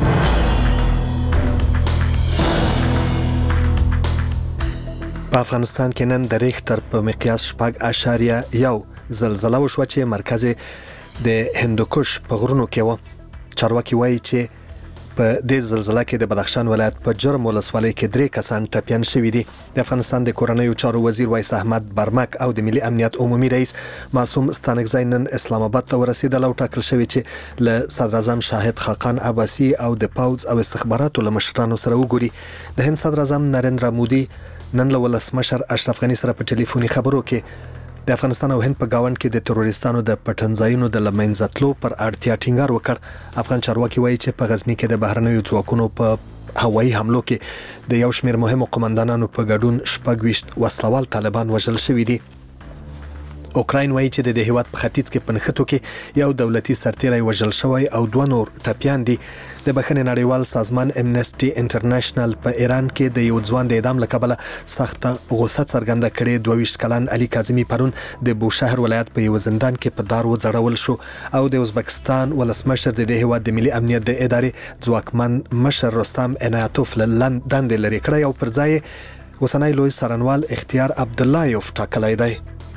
په افغانستان کې نن د ریختر په مقیاس 4.1 زلزله وشوه چې مرکز د هندوکش په غرونو کې و. چارواکي وایي چې په دې زلزله کې د بدخشان ولایت په جرم ولسوالۍ کې 3 کسان ټپیان شوي دي. د افغانستان د کورنیو چارو وزیر وایس احمد برمک او د ملي امنیت عمومي رئیس معصوم ستانکزی نن اسلام آباد ته ورسېدل او ټاکل شوی چې له صدر اعظم شاهد خاقان عباسي او د پوځ او استخباراتو له مشرانو سره وګوري. د هند صدر اعظم نریندرا مودي نن له ولسمشر اشرف غنی سره په ټلیفوني خبرو کې د افغانستان او هند په گاوند کې د تروریستانو د پټنځایونو د لمنځتلو پر اړتیا ټینګار وکړ. افغان چارواکي وایي چې په غزنی کې د بهرنیو ځواکونو په هوایي حملو کې د یو شمېر مهمو قومندانانو په ګډون 26 وسلوال طالبان وژل شوي دي. اوکراین وایي چې د هیواد په ختیځ کې پنځخته کې یو دولتي سرتیری وژل شوی او 2 نور ټپیان دي. د بخښنې نړیوال سازمان امنسټي انټرنیشنل په ایران کې د یو ځوان د اعدام لقبله سخت غوسه څرګنده کړې. 22 کلن علي کاظمي پرون د بوشهر ولایت په یو زندان کې په دار وځړول شو او د ازبکستان ولسمشر د هیواد د ملي امنیت د ادارې ځواکمن مشر رستم عنایتوف دندې لري کړی او پر ځای اوسنی لوی څارنوال اختیار عبداللهیوف ټاکلی دی.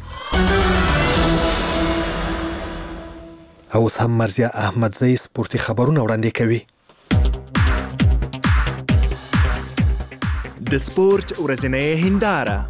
اوس هم مرزیه احمدزی سپورتي خبرونه وړاندې کوي. د سپورت ورځنۍ هنداره.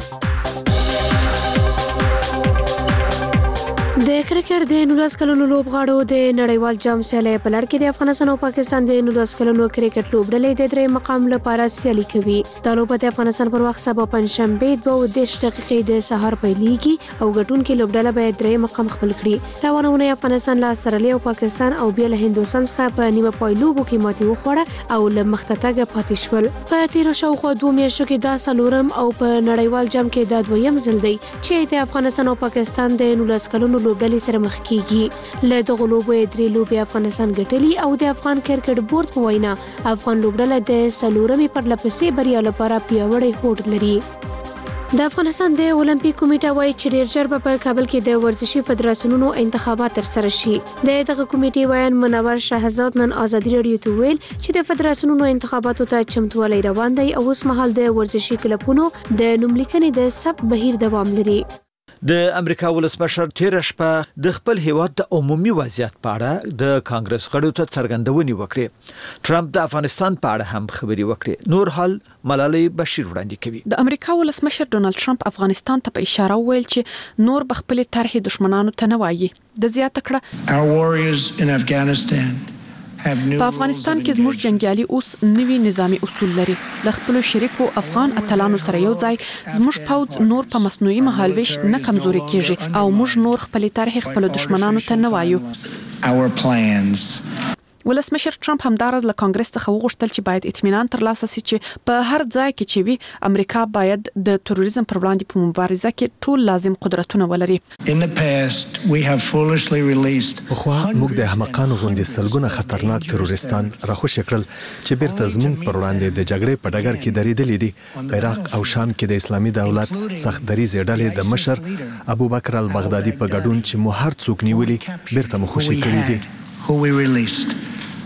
د کرکټ د 19 کلونو لوبغاړو د نړیوال جام سیالۍ په لړ کې د افغانستان او پاکستان د 19 کلونو کرکټ لوبډلې د درې مقام لپاره سیالي کوي. د لوبه د افغانستان پر وخت سبا پنځشنبه 2:10 دقیقې د سهار پیلېږي او ګټونکو لوبډله باید درې مقام خپل کړي. روانونه افغانستان له استرالیا او پاکستان او بیا له هندوستان څخه په نیمه پایلوبو کې ماتې وخوړه او له مختتګه پاتې شول. په تیر شاوخوا 2 میاشتو کې دا څلورم او په نړیوال جام کې دا دویم ځل دی چې د افغانستان او پاکستان د 19 کلونو لوبډلې سره مخ کیږي. له دغه لوبو درې لوبې افغانستان ګټلي او د افغان کرکټ بورډ په وینا افغان لوبډله د څلورمې پرلپسې بریا لپاره پیاوړی هوډ لري. د افغانستان د اولمپیک کمیټه وایي چې ډیر ژر په کابل کې د ورزشي فدراسیونونو انتخابات ترسره شي. دغه کمیټې وایي منور شهزاد نن ازادي رادیو ته ویل چې د فدراسیونونو انتخاباتو ته چمتووالی روان دی او اوس مهال د ورزشي کلبونو د نوملیکنې د ثبت بهیر دوام لري. د امریکا ولسمشر تیر شپه د خپل هیواد د عمومي وضعیت په اړه د کانګرس غړو ته څرګندونې وکړې. ټرمپ د افغانستان په اړه هم خبري وکړې. نور حال ملالۍ بشیر وړاندې کوي. د امریکا ولسمشر ډونالد ټرمپ افغانستان ته په اشاره وویل چې نور بخپل طرحې دشمنانو ته نه وایي. د زیاته کړه په افغانستان کې زموږ جنگیالي اوس نوي نظامی اصول لري. د خپل شریکو افغان اتلانو سره یو ځای زموږ پوځ نور په مصنوعي مهالويش نه کمزوري کیږي او موږ نور خپل طرح خپل دشمنانو ته نه وایو. ولسمشر ټرمپ همدارز له کانګرس څخه وغوښتل چې باید اطمینان ترلاسه شي چې په هر ځای کې چې وي امریکا باید د تروریزم پر وړاندې په مبارزه کې ټول لازم قدرتونه ولري. خو موږ د احمقانو غوندې سلګونه خطرناک تروریستان راخوش کړل چې بیرته زموږ پر وړاندې د جګړې په ډګر کې درېدلي دي. په عراق او شام کې د اسلامي دولت سخت دریځ ډلې د مشر ابوبکر البغدادي په ګډون چې مو هر څوک نیولي بیرته مو خوشي کړی دي.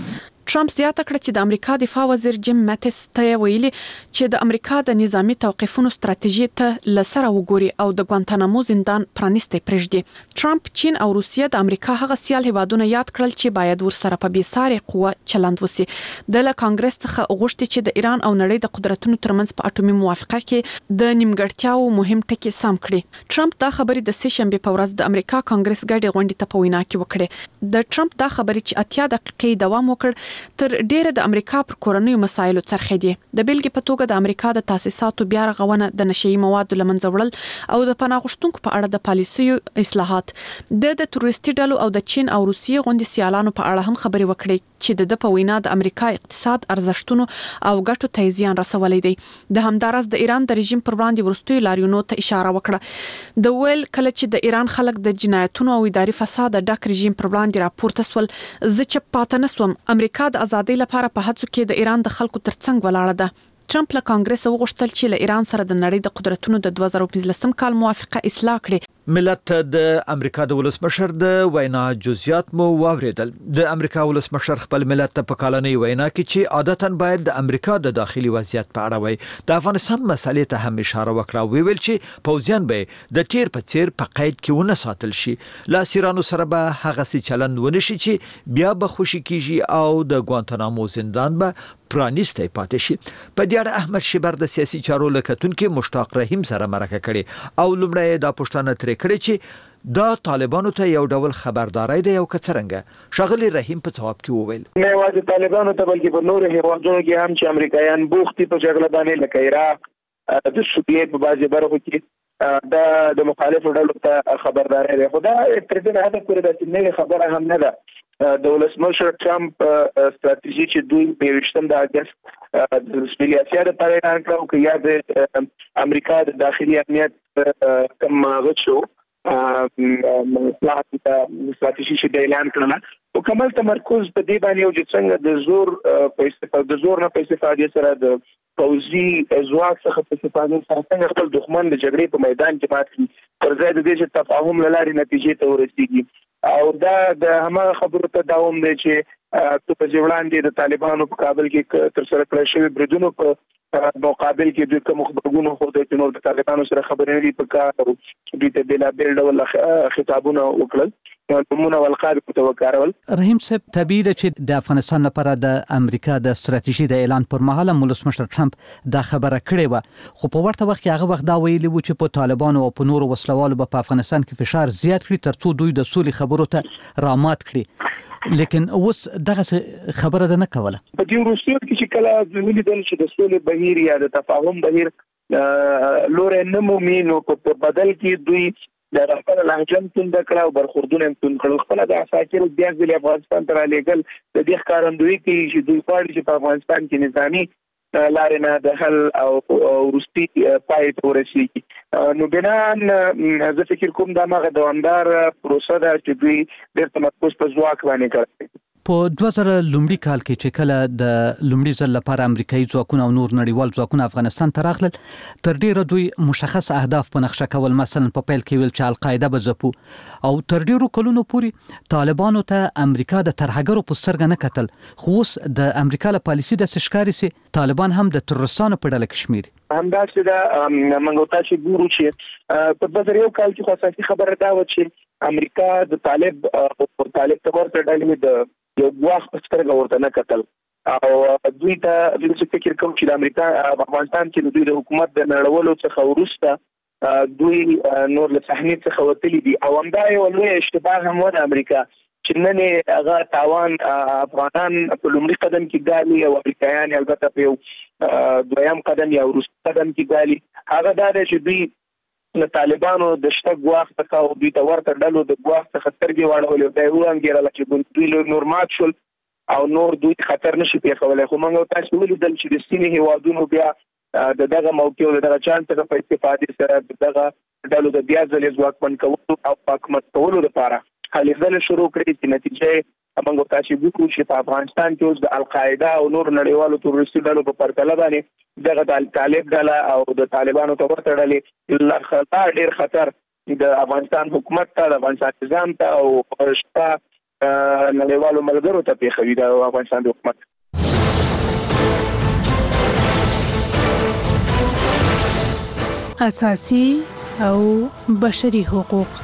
ټرمپ زیاته کړه چې د امریکا دفاع وزیر جیم ماتیس ته ویلي چې د امریکا د نظامی توقيفونو ستراتیژي ته لسره وګوري او د ګوانتانامو زندان پرانیستي پرېږدي. ټرمپ چین او روسیه د امریکا هغه سیال هیوادونه یاد کړل چې باید ورسره په بیساري قوه چلند وسی. د کانګرس څخه غوښتي چې د ایران او نړۍ د قدرتونو ترمنځ په اټومي موافقه کې د نیمګړتیاو مهم ټکي سم کړي. ټرمپ دا خبرې د سه شنبه په ورځ د امریکا کانګرس ګډې غونډې ته په وینا کې وکړه. د ټرمپ دا خبرې چې 80 دقیقې دوام وکړ تر ډیره د امریکا پر کورنیو مسایلو څرخې دي. د بیلګې په توګه د امریکا د تاسیساتو بیا رغونه، د نشئی موادو لمنځه وړل او د پناه غوښتونکو په اړه د پالیسیو اصلاحات. د تروریستي ډلو او د چین او روسیې غونډې سیالانو په اړه هم خبرې وکړې چې د په وینا د امریکا اقتصاد ارزښتونو او ګټو ته زیان رسولې دي. د همدارس د ایران د رژیم پر وړاندې ورستوي لاریونونو ته اشاره وکړه. د ویل کله چې د ایران خلک د جنایتونو او اداري فساد ډک رژیم پر وړاندې راپورته سول، زه چې پاتې نسوم. امریکا د ازادۍ لپاره په هڅو کې د ایران د خلکو ترڅنګ ولاړه ده. ټرمپ له کانګرس وغوښتل چې له ایران سره د نړۍ د قدرتونو د 2015 کال موافقه اصلاح کړي. ملت د امریکا د ولسمشر د وینا جزئیات مو واوریدل. د امریکا ولسمشر خپل ملت ته په کالنۍ وینا کې چې عادتاً باید د امریکا د داخلي وضعیت په اړه وي، د افغانستان مسلې ته هم اشاره وکړه. ویل چې پوځیان به د تیر په څیر په قید کې ونه ساتل شي. لا سیرانو سره به هغه سي چلند ونشي چې بیا به خوشي کیږي او د ګوانتانامو زندان به پرانیسته پاتې شي. په دې اړه احمد شیبر د سیاسي چارو لکتونکو مشتاق رحیم سره مرکه کړي او لومړی دا پوښتنه ترې کړې چې دا طالبانو ته یو ډول خبرداري دی او کڅرنګ. شغلی رحیم په جواب کې وویل نه واځي طالبانو ته بلکې په نور هیوادونو کې هم چې امریکایان بوختي په جګړه باندې لکه عراق د سوریې په بازي برخو کې دا د مخالفو ډلو ته خبرداري ده. خو دا تر دې حد پورې د نه خبره هم نه ده. د ولسمشر ټرمپ ستراتیژي چې دوی په 20 د اگست د سپیلیاسیا د پاره اعلان کړو چې یا د امریکا د داخلي امنیت کم غوښتو ستراتیژي چې اعلان کړل او کمل تمرکز په دې باندې او چې څنګه د زور نه په استفادې سره د پوځي ځواک څخه په استفادې سره څنګه خپل دښمن د جګړې په میدان کې مات پر ځای د دې چې تفاهم لاري نتیجې ته ورسیږي. او دا د همغه خبرو ته دوام دی چې په ځوړاندې د طالبانو په کابل کې تر سره کړی شوی بریدونو په مقابل کې د کوم خبرونو خو د نور د طالبانو سره خبرې لري په کار او د بلابل ډول خطابونه وکړل نمونه والقاب متوکرول. رحیم صاحب طبیعي ده چې د افغانستان لپاره د امریکا د ستراتیژي د اعلان پر مهال ولسمشر ټرمپ دا خبره کړې و، خو په ورته وخت کې هغه وخت دا ویلي و چې په طالبانو او په نورو وسلوالو په افغانستان کې فشار زیات کړي ترڅو دوی د سولې خبرو ته رامات کړي. لیکن اوس دغه خبره ده نه کوله. په دې وروستیو کې چې کله ولیدل چې د سولې بهیر یا د تفاهم بهیر لور نه مومي نو په بدل کې دوی د خپل لهجه تون د کړه او برخوردونه تون کړو. خپل د اساکر بیا د افغانستان تر لېګل د دې ښکارندوی کې چې دوی پاره چې په افغانستان کې نظامی لارې نه د حل او روسي پای تورسي. نو بنان زه فکر کوم دا مغه دوامدار پروسه ده چې دوی د تمرکز په ځواک باندې کوي. په 2000 لومړي کال کې چې کله د لومړي ځل لپاره امریکایي ځواکونه او نور نړیوال ځواکونه افغانستان ته راغلل، تر ډیره دوی مشخص اهداف په نقشه کول. مثلا په پیل کې ویل چې القاعده به ځپو او تر ډیرو کلونو پورې طالبانو ته امریکا د ترهګرو په سترګه نه کتل. خو اوس د امریکا له پالیسي د ښکاری سي طالبان هم د ترورستانو په ډله کې شمیر. همداسې دا منګو تاسو ګورو چې په 2001 کال کې خاصه خبره دا و چې امریکا د طالب تبر ډلې د یو وخت په سترګه ورته نه کتل او دوی ته د فکر کوم چې د امریکا افغانستان کې دوی د حکومت د نړولو څخه ورسته دوی نور له صحنې څخه وتلي دي او همدا یو لوی اشتباه هم و د امریکا چې نن هغه تاوان افغانان په لومړي قدم کې ګالي او امریکایان البته په یو دویم قدم یا وروسته قدم کې ګالي. هغه دا چې دوی د طالبانو د شته وخت څخه دوی ته ورته ډلو د وخت څخه سترګې واړولې د وړاندې چې دوی نور مات شول او نور دوی خطر نشي پیښولای. خو موږ تاسو ولیدل چې د سیمې هیوادونو بیا دغه موقع او دغه چانس څخه په استفادې سره دغه ډلو د بیا ځلې ځواکمن کولو او حکومت کولو لپاره هلې ځل شروع کړې چې نتیجه موږ تاسو وګورو چې په افغانستان کې اوس د القاعده او نور نړیوالو تروریستي ډلو په پرتله باندې دغه د طالب ډله او د طالبانو ته ورته ډلې ډېر خطر د افغانستان حکومت ته د افغانستان نظام ته او شته نړیوالو ملګرو ته پیښوي د افغانستان د حکومت. اساسي او بشري حقوق.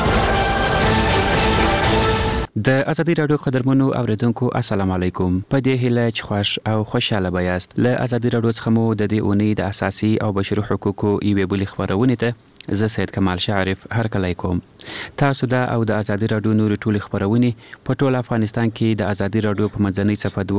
د ازادي رادیو قدرمنو اوریدونکو السلام علیکم. په دې هیله چې خوش او خوشاله بیاست. له ازادي رادیو څخه مو د دې اونۍ د اساسي او بشري حقوقو یوې بلې خبرونه ته زه سید کمال شعرف هرکلی کوم. تاسو دا او د ازادي رادیو نورې ټولې خبرونه په ټول افغانستان کې د ازادي رادیو په منځنۍ صفحه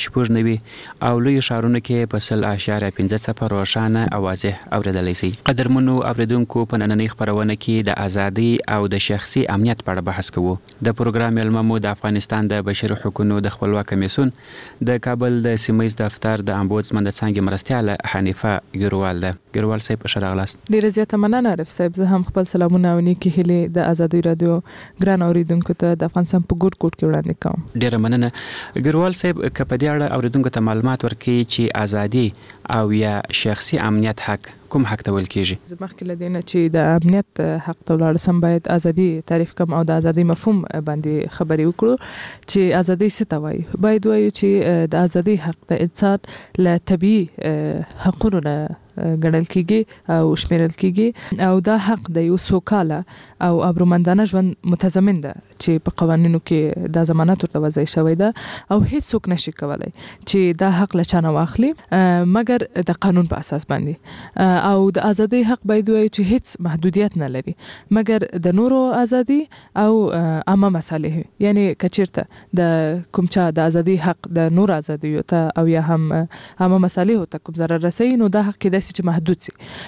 12.9 او لوی ښارونو کې په 0.15 روښانه او واضح اوریدلی شئ. قدرمنو اوریدونکو په نننۍ خبرونه کې د ازادي او د شخصي امنیت په اړه بحث کوو. د پروګرام مو د افغانستان د بشري حقوقو د خپلواک کمیسیون د کابل د سیمایي دفتر د امبودسمن د څنګه مرستياله حنیفه ګروال ده. ګروال صاحب شراغلاست. ډیره زیاته مننه عارف صاحب. زه هم خپل سلامونه او نیکی هیله د ازادي رادیو ګران اوریدونکو ته د افغانستان په ګډ کې وړاندې کوم. ډیره مننه ګروال صاحب. کپه دې اړه اوریدونکو ته معلومات ورکړي چې ازادي او یا شخصي امنیت حق کوم حق ته ویل کیږي؟ مخکې له دې نه چې د امنیت حق ته ولاړ سم باید ازادي تعریف کوم او د ازادي مفهوم باندې خبرې وکړو چې ازادي څه ته وایي. باید وایو چې د ازادي حق د انسان له طبيعي حقوقو نه ګڼل کیږي او شمیرل کیږي او دا حق د یو سوکاله او ابرومندانه ژوند متضمن ده چې په قوانینو کې د ضمانت ورته وضع شوی ده او هیڅ څوک نشي کولای چې دا حق له چانه واخلي مګر د قانون په اساس باندې. او د ازادي حق باید وایي چې هیڅ محدودیت نه لري مګر د نورو ازادي او عامه مصالح، یعنی کچیرته د کوم چا د ازادي حق د نور ازادي ته او یا هم عامه مصالح ته کوم ضرر رسي نو دا حق کې چې محدود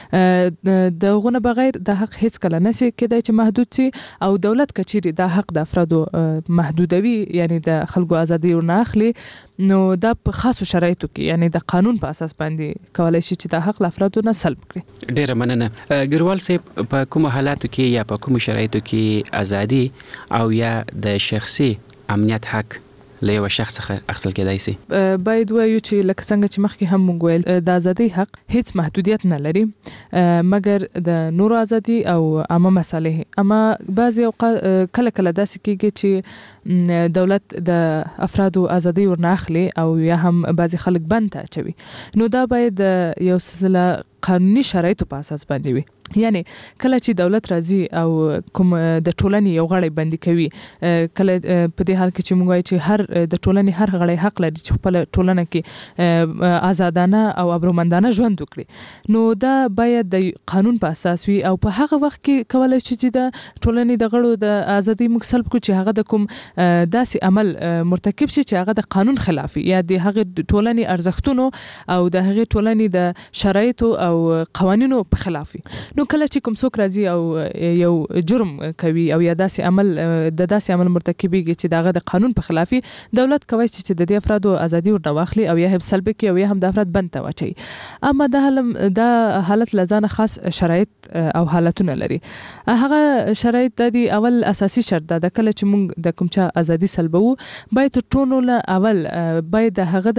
سي. د غونه بغیر د حق هیڅ کله نشي کېدای چې محدود سي او دولت کچيري د حق د افرادو محدودوي یعنی د خلکو ازادي ورنه اخلي نو دا په خاصو شرایطو کې یعنی د قانون په اساس باندې کولای شي چې د حق افرادو نه سلب کړي. ډیره مننه ګروال صاحب. په کوم حالاتو کې یا په کوم شرایطو کې ازادي او یا د شخصي امنیت حق له یو شخص څخه اخیستل کېدای شي؟ باید وایو چې لکه څنګه چې مخکې هم موږ ویل د ازادي حق هیڅ محدودیت نه لري مګر د نورو ازادي او عامه مصالح. اما بعضی اوقات کله کله داسې کېږي چې دولت د افرادو ازادي ورنه اخلي او یا هم بعضی خلک بند ته اچوي نو دا باید یو سلسله قانوني شرایطو په اساس باندې وي. یعنی کله چې دولت راځي او کوم د ټولنې یو غړی بندي کوي کله په دې حال کې چې موږ وایو چې هر د ټولنې هر غړی حق لري چې خپل ټولنه کې آزادانه او ابرومندانه ژوند وکړي نو دا باید د قانون په اساس وي او په هغه وخت کې کولای شي چې د ټولنې د غړو د ازادي مکسل کو چې هغه د کوم داسې عمل مرتکب شي چې هغه د قانون خلاف یا د هغه ټولنې ارزښتونو او د هغه ټولنې د شرایطو او قوانینو په خلاف نو کله چې کوم څوک راځي او یو جرم کوي او یا داسې عمل د داسې عمل مرتکبيږي چې دغه د قانون په خلاف دولت کوي چې د دې افرادو ازادي ورنه واخلي او یا هم سلب کوي او یا هم د افراد بند ته واچي. اما دا حالت لزانه خاص شرایط او حالتونه لري. هغه شرایط د اول اساسي شرط ده کله چې موږ د کوم چا ازادي سلبو باید ټولو له اول باید هغه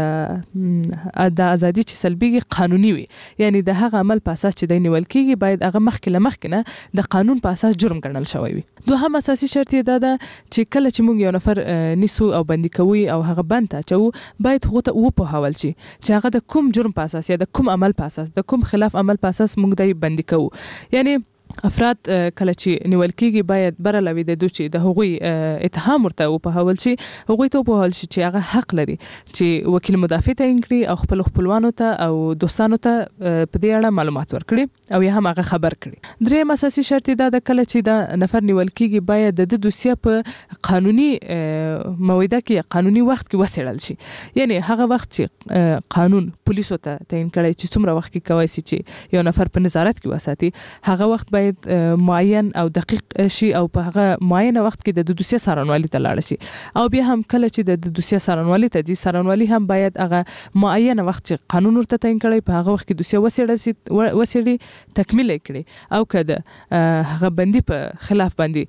د ازادي چې سلبيږي قانوني وي یعنی د هغه عمل په اساس چې د نیول کېږي باید هغه مخکې نه د قانون په اساس جرم ګڼل شوی وي. دوهم اساسي شرط دا ده چې کله چې موږ یو نفر نیسو او بندي کوي او هغه بند ته چو باید هغه ته وپوهول شي چې هغه د کوم جرم په اساس یا د کوم عمل په اساس د کوم خلاف عمل په اساس موږ دای بندي کوو. یعنی افراد کله چې نیول کېږي باید برلوي د دوی د هغوی اتهام ورته وپوهول شي هغوی ته وپوهول شي چې هغه حق لري چې وکیل مدافع تعیین کړي او خپل خپلوانو ته او دوستانو ته په دې اړه معلومات ورکړي او یا هم هغه خبر کړي. دریم اساسي شرط دا د کله چې دا نفر نیول کېږي باید د دوسیه په قانوني موعده کې قانوني وخت کې وسیړل شي. یعنی هغه وخت چې قانون پولیسو ته تعیین کړي چې څومره وخت کې کوي چې یو نفر په نظارت کې وساتي هغه وخت باید معین او دقیق شي او په هغه معینه وخت کې د دوسیه سارنوالي ته لاړ شي او بیا هم کله چې د دوسیه سارنوالي ته دي سارنوالي هم باید هغه معینه وخت چې قانون ورته تعیین کړي په هغه وخت کې دوسیه وسیړي تکمیل کړي او کده هغه بندي په خلاف باندې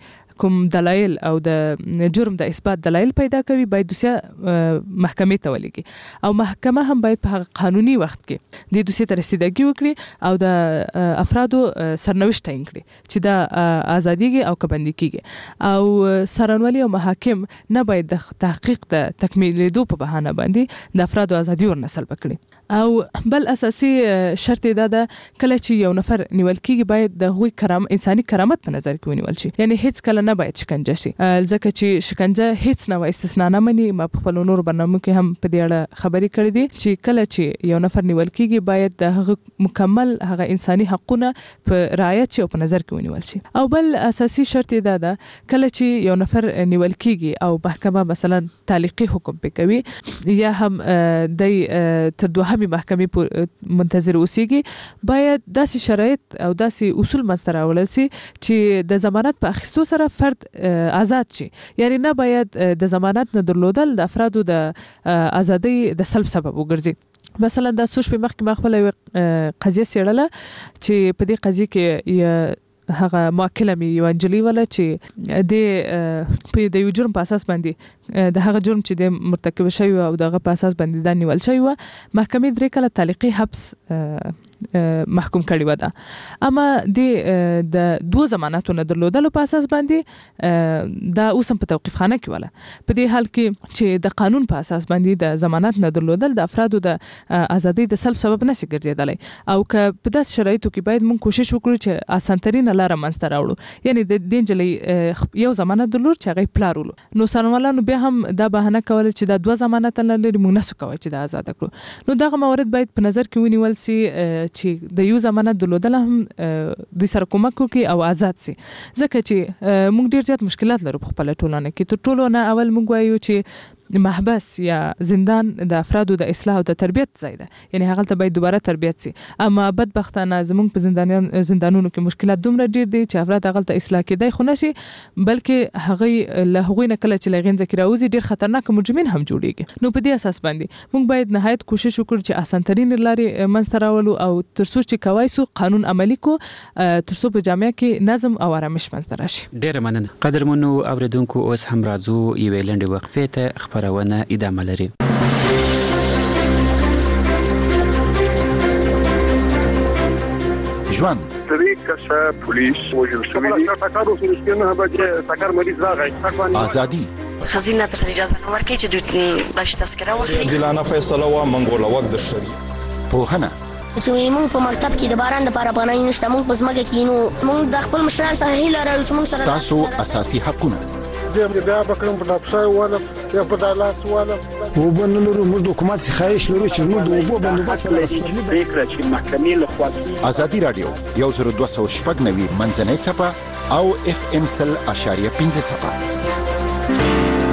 کوم دلایل او د جرم د اثبات دلایل پیدا کوي باید دوسیه محکمې ته ولېږي او محکمه هم باید په هغه قانوني وخت کې د دوسیه ته رسیدګي وکړي او د افرادو سرنوشت تعیین کړي چې دا ازاديږي او کبندي کیږي او سرنوالي او محاکم نه باید د تحقیق د تکمیلېدو په بهانه باندې د افرادو ازادي ورنسلب کړي او بل اساسي شرط دا ده کله چې یو نفر نیول کیږي باید د هغوی انساني کرامت په نظر کې ونیول شي یعنی هیڅ کله نه باید شکنجه شي ځکه چې شکنجه هیڅ نه استثنا نه مني ما په خپل نور برنامه کې هم په دې اړه خبرې کړې دي چې کله چې یو نفر نیول کیږي باید د هغه مکمل هغه انساني حقوقونه په رعایت شي او په نظر کې ونیول شي او بل اساسي شرط دا ده کله چې یو نفر نیول کیږي او محکمه مثلا تعلیقي حکم کوي یا هم د تر دوهمې محکمې منتظر اوسېږي باید داسې شرایط او داسې اصول منځته راوړل شي چې د ضمانت په اخیستو سره فرد آزاد شي یعنی نه باید د ضمانت نه درلودل د افرادو د ازادۍ د سلب سبب وګرځي مثلا د څو شپې مخکې ما خپل قضیه څېړله چې په دې قضیه کې هغه موکله مې یو انجلي ولا چې د په د یو جرم په اساس باندې د هغه جرم چې د مرتکب شوی او دغه په اساس باندې د نیول شوی و محکمې درې کله تعلیقي حبس محکوم کړی و ده اما د دوه ضمانتونو درلودلو په اساس باندې دا اوسم په توقيفخانه کې ولا په دې حال کې چې د قانون په اساس باندې د ضمانت نه درلودل د افرادو د ازادۍ د سلب سبب نشي ګرځیدلی او که په داس شرایطو کې باید موږ کوشش وکړو چې اسانترین لاره منځته راوړو یعنی د دینجلې یو ضمانت درلود چې هغه پلارولو نو سنوالانو بیا هم دا بهانه کول چې د دوه ضمانت لري موږ نسو کوي چې د آزاد کړو نو دغه موارد باید په نظر کې ونیول سي چې د یو ضمانت درلودل هم د سره کومک کوي او آزاد سي ځکه چې موږ ډیر زیات مشکلات لرو په خپل ټولنه کې تر ټولو نه اول موږ وایو چې محبس یا زندان د افرادو د اصلاح او د تربیت ځای ده یعنی هغه ته باید دوباره تربیت سي اما بدبختانه زموږ په زندانونو کې مشکلات دومره ډیر دي چې افراد هغه ته اصلاح کېدای خو نشي بلکې هغه له هغوی نه کله چې لغین ذکر راوځي ډیر خطرناک مجرمین هم جوړيږي نو په دې اساس باندې موږ باید نهایت کوشش وکړو چې اسانترین لارې منځته راولو او ترڅو چې کوای سو قانون عملی کو ترڅو په جامعه کې نظم او آرامش منځته راشي ډیر مننه قدرمنو اوریدونکو اوس هم راځو یو لنډه وقفه ته خبرونه ادامه لري ژوند طریقه پولیس وجل شوی دي تاکارو سرشتنه به تاکار مریض راغی ازادي خزینه تر اجازه ورکړي چې دوی باش تذکره واخلي دلانه فیصله و منګول وخت د شری په هنه چې موږ په مکتب کې د باران د لپاره پناه نشته موږ په ځمکه کې نو موږ د خپل مشران سره هیله لرو چې موږ سره تاسو اساسي حقونه زه بیا بکرم په دافشای والا یا په دالاس والا وبنلرو موږ د حکومت څخه خواهش لرو چې موږ د اوبو بندوبست ولرو فکر چې محکمې له خوا ازادي رادیو 1290 منځنۍ صفه او اف ام سل اشاریه 15 صفه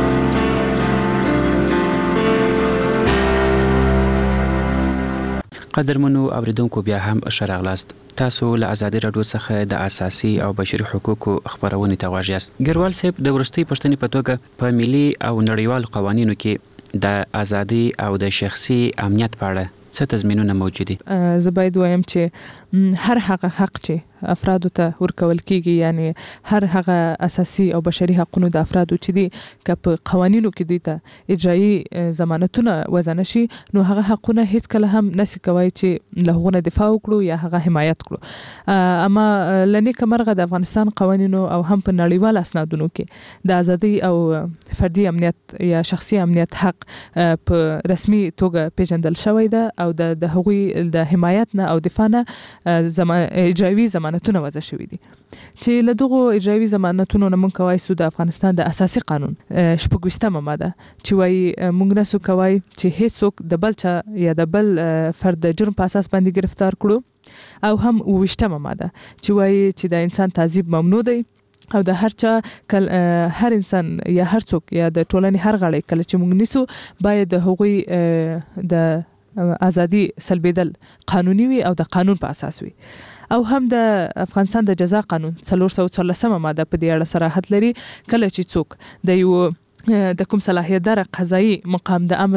قدرمنو اوریدونکو بیا هم شراغلاست تاسو له ازادي رادیو څخه د اساسي او بشري حقوقو خبرونه ته واژیاست ګروال صاحب د ورستي پښتني په توګه په ملي او نړیوال قوانینو کې د ازادي او د شخصي امنیت په اړه څه تضمینونه موجود دي زه باید وایم چې هر هغه حق چې افرادو ته ورکول کیږي یعنی هر هغه اساسي او بشري حقوقو د افرادو چې دي که په قوانینو کې دي ته اجرایی ضمانتونه وزن شي نو هغه حقونه هیڅ کله هم نشي کوي چې له هغه دفاع وکړو یا هغه حمایت کړو اما لنی کمرغه د افغانستان قوانینو او هم په نړیوال اسنادونو کې د ازادي او فردي امنیت یا شخصي امنیت حق په رسمي توګه پیژندل شوی ده او د هغوی د حمایت نه او دفاع نه اجرایی ضمانتونه وضع شوي دي چې له دغو اجرایی ضمانتونو نه موږ کوای سو د افغانستان د اساسي قانون 26مه ماده چې وایي موږ نسو کوای چې هیڅوک د بل چا یا د بل فرد د جرم په اساس باندې گرفتار کړو او هم 28مه ماده چې وایي چې د انسان تعذیب ممنوع دی او د هر چا هر انسان یا هر څوک یا د ټولنې هر غړی کله چې موږ نیسو باید د هغوی د ازادي سلبیدل قانوني وي او د قانون په اساس وي او هم د افغانستان د جزا قانون 314مه ماده په دې اړه صراحت لري کله چې څوک د یو د کوم صلاحیت دار قضایي مقام د امر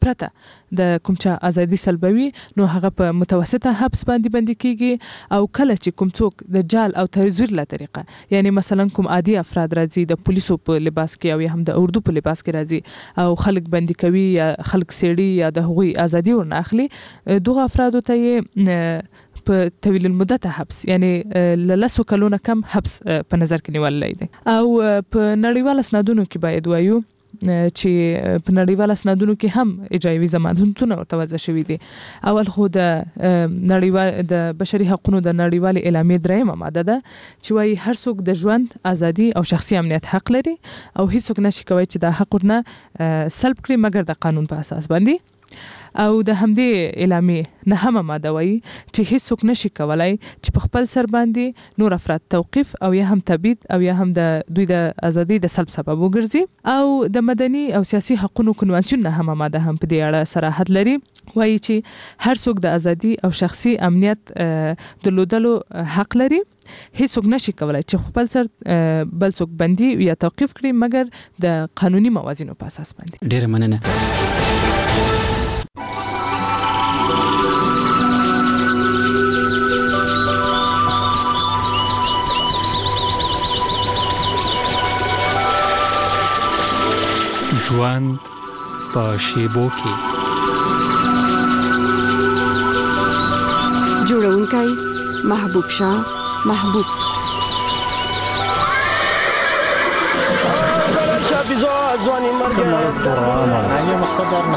پرته د کوم چا ازادي سلبوي نو هغه په متوسطه حبس باندې بندي کیږي او کله چې کوم څوک د جال او تزویر له طریقه یعنی مثلا کوم عادي افراد راځي د پولیسو په لباس کې او یا هم د اردو په لباس کې راځي او خلک بندي کوي یا خلک سیړي یا د هغوی ازادي ورنه اخلي دغه افرادو ته په طویل المدت حبس یعنی لسو کلونه کم حبس په نظر کې نیولای دي او په نړیوال اسنادونو کې باید وایو چې په نړیوال اسنادونو کې هم اجرایوي ضمانتونه ورته وضع شوي دي. اول خو د نړیوال د بشري حقوقو د نړیوال اعلامیې درېمه ماده ده چې وايي هر څوک د ژوند ازادي او شخصي امنیت حق لري او هیڅوک نشي کوي چې د حق ورنه سلب کړي مګر د قانون په اساس باندې. او د همدې اعلامیې نهمه ماده وایي چې هیڅوک نشي کولای چې په خپل سر باندې نور افراد توقیف او یا هم تبعید او یا هم د دوی د ازادي د سلب سبب وګرځي. او د مدني او سیاسي حقوقو کنوانسیون نهمه ماده هم په دې اړه صراحت لري وایي چې هر څوک د ازادي او شخصي امنیت درلودلو حق لري. هیڅوک نشي کولای چې خپل سر بل څوک بندي یا توقیف کړي مګر د قانوني موازینو په اساس باندې. ډیره مننه. ژوند په شیبو کې جوړونکی محبوب شاه محبوب ځواني مرګ نه مقصد در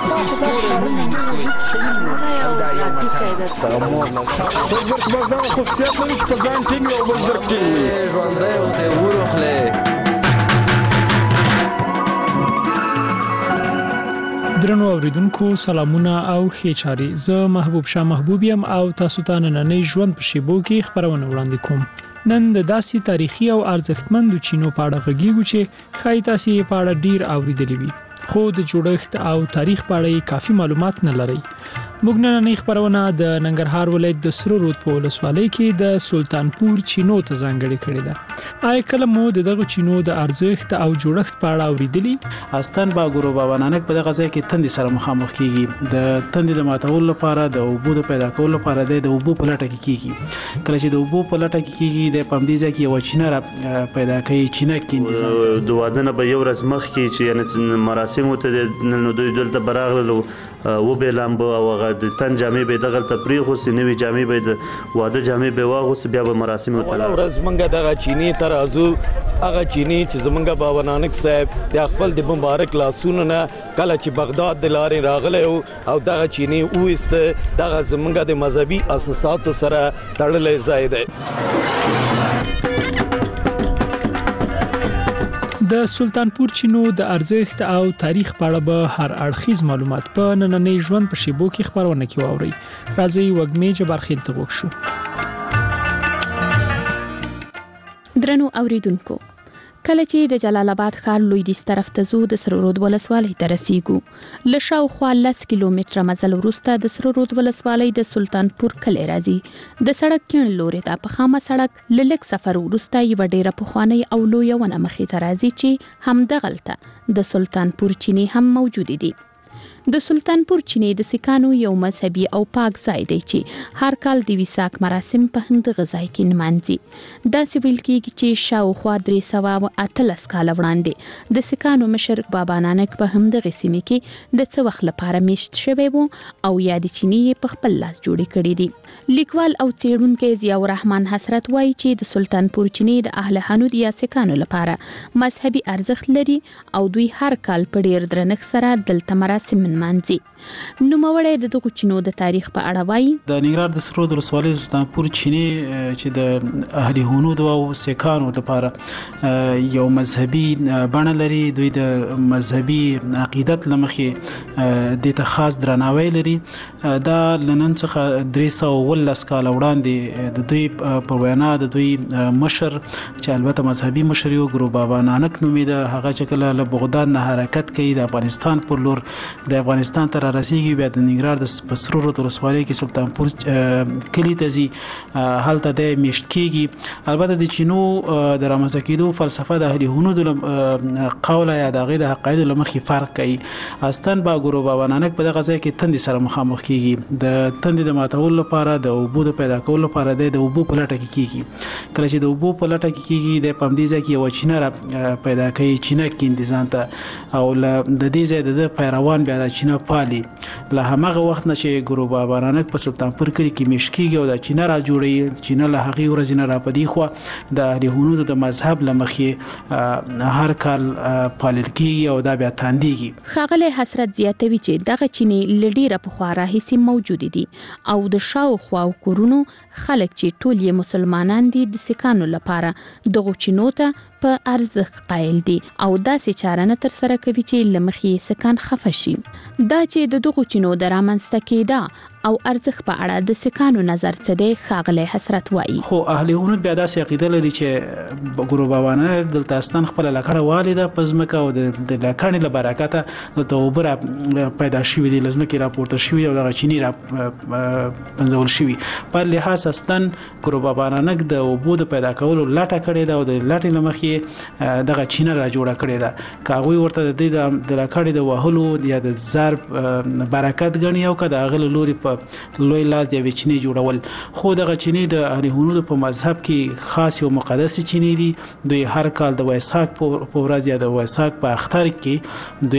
زرق باز دا خصوصیت لري چې په ځان ټینګ او بل زرق ټینګ وي ژوندی اوسې وروخلې. درنو اوریدونکو سلامونه او ښه چاري. زه محبوب شاه محبوب یم او تاسو ته نننۍ ژوند په شیبو کې خبرونه وړاندې کوم. نن د داسې تاریخي او ارزښتمندو چینو په اړه غږیږو چې ښایي تاسو یې په اړه ډیر اوریدلی وي خو د جوړښت او تاریخ په اړه کافي معلومات نه لرئ. موږ نننۍ خبرونه د ننګرهار ولایت د سرو رود په ولسوالۍ کې د سلطانپور چینو ته ځانګړې کړې ده. آیا کله مو دغه چینو د ارزښت او جوړښت په اړه اوریدلی؟ استان باګورو بابا نانک په دغه ځای کې تندې سره مخامخ کیږي. د تندې د ماتولو لپاره د اوبو د پیدا کولو لپاره د اوبو په لټه کې کیږي. کله چې د اوبو په لټه کې کیږي د پمدې ځای کې یو چینه را پیدا کوي. چینه کې د واده نه به یو ورځ مخ کې چې یعنی مراسم ته نو دوی دلته براغلو و به لامبو او د تن جامې به دغه تفریح خو سینوي جامې به د واده جامې به واغوس بیا به مراسم ته ورځ منګه دغه چینی تر ازو هغه چینی چې زمونږ بابا نانک صاحب د خپل د مبارک لاسونو نه کله چې بغداد د لارې راغله او دغه چینی وېست دغه زمونږ د مذهبي اساساتو سره تړلې ځای دی. د سلطانپور چینو د ارزښت او تاریخ په اړه به هر اړخیز معلومات په نننۍ ژوند په شیبو کې خبرونه کې واوري. راځي وګمې جبرخیل ته وښو. درنو اوریدونکو کله چې د جلال آباد ښار لویدیځ طرف ته ځو د سرو رود ولسوالۍ ته رسیږو له شاوخوا 10 کیلومتره مزل وروسته د سرو رود ولسوالۍ د سلطانپور کلی راځي. د سړک کیڼ لوري ته په خامه سړک لږ سفر وروسته یو ډیره پخوانی او لوی ونه مخې ته راځي چې همدغلته د سلطانپور چینی هم موجود دي. د سلطانپور چینی د سکانو یو مذهبي او پاک ځای دی چې هر کال د ویساک مراسم په همدغه ځای کې نمانځي. دا ویل کېږي چې شاوخوا 318 کال وړاندې د سکانو مشر بابا نانک په همدغه سیمه کې د څه وخت لپاره میشت شوی وو او یا د چینی په خپل لاس جوړې کړې دي. لیکوال او څېړونکی ضیاء الرحمن حسرت وایي چې د سلطانپور چینی د اهل حنود یا سکانو لپاره مذهبي ارزښت لري او دوی هر کال په ډیر درنښت سره دلته مراسم منځي. نو موړې د دغه چینو د تاریخ په اړه وایي. د ننګرهار د سرو رود ولسوالۍ سلطانپور چینی چې د اهل حنود او سکانو لپاره یو مذهبي بڼه لري. دوی د مذهبي عقیدت لمخې د ته خاص درناوی لري. دا لنن څخه 319 کال وړاندې د دوی په وینا د دوی مشر چې البته مذهبي مشر یو ګرو بابا نانک نومېده هغه چې کله له بغداد نه حرکت کوي د افغانستان پر لور د د افغانستان ته رسیدي بیا د ننګرهار د سرو رود ولسوالۍ کې سلطانپور کلی ته ځي هلته د میشت کیږي البته د چینو د رامنځته کېدو فلسفه د اهل هنود قوله یا د غیر حقایق لمخې فرق کوي استن با ګورو بابا نانک په دغه ځای کې تندې سره مخامخ کیږي د تندې د ماتولو لپاره د اوبو د پیدا کولو لپاره د اوبو په لټه کې کیږي کله چې د اوبو په لټه کې کیږي د پمدیزه کې یو چینه پیدا کوي چینه کې ځان ته او د دې ځای د پیروان بیا د چینه پالي له هغه وخت نه چې ګورو بابا نانک په سلطانپور کې مشکیږي او د چینه را جوړي چینه له هغه ورځې نه را پدې خو د اهل هنود د مذهب لمخې هر کال پالل کیږي او دا بیا تاندېږي خاغله حسرت زیاتوي چې دغه چینه لډیره په خوا راهسي موجود دي او د شاوخوا کورونو خلک چې ټول یې مسلمانان دي د سکانو لپاره دغه چینو ته په ارزښت قایل دي او داسې چارنه تر سره کوي چې لمخې سکان خفه شي دا چې د دغه چینو د رامنځته کېدا او ارزښت په اړه د سکانو نظر څه دی خاغله حسرت وایي خو اهل هنود بیا داسې عقیده لري چې ګورو بابا نه دلته استان خپل لکړه والده پزمکه او د لکړې له برکته د توبر پیدا شوی دی لزمکه راپورته شوی او د چینی را پنځول شوی په لحاظ استان ګورو بابا نه د اوبو د پیدا کولو لاټه کړې ده او د لاټې لمخې دغه چینه را جوړه کړې ده کاغوي ورته د لکړې د وهلو یا د زار برکت غني او کده غل لوري په لوی لاس دی چینه جوړول خو دغه چینه د اهل هنود په مذهب کې خاص او مقدس چینه دي دوی هر کال د وایساک په ورځ یا د وایساک په اختر کې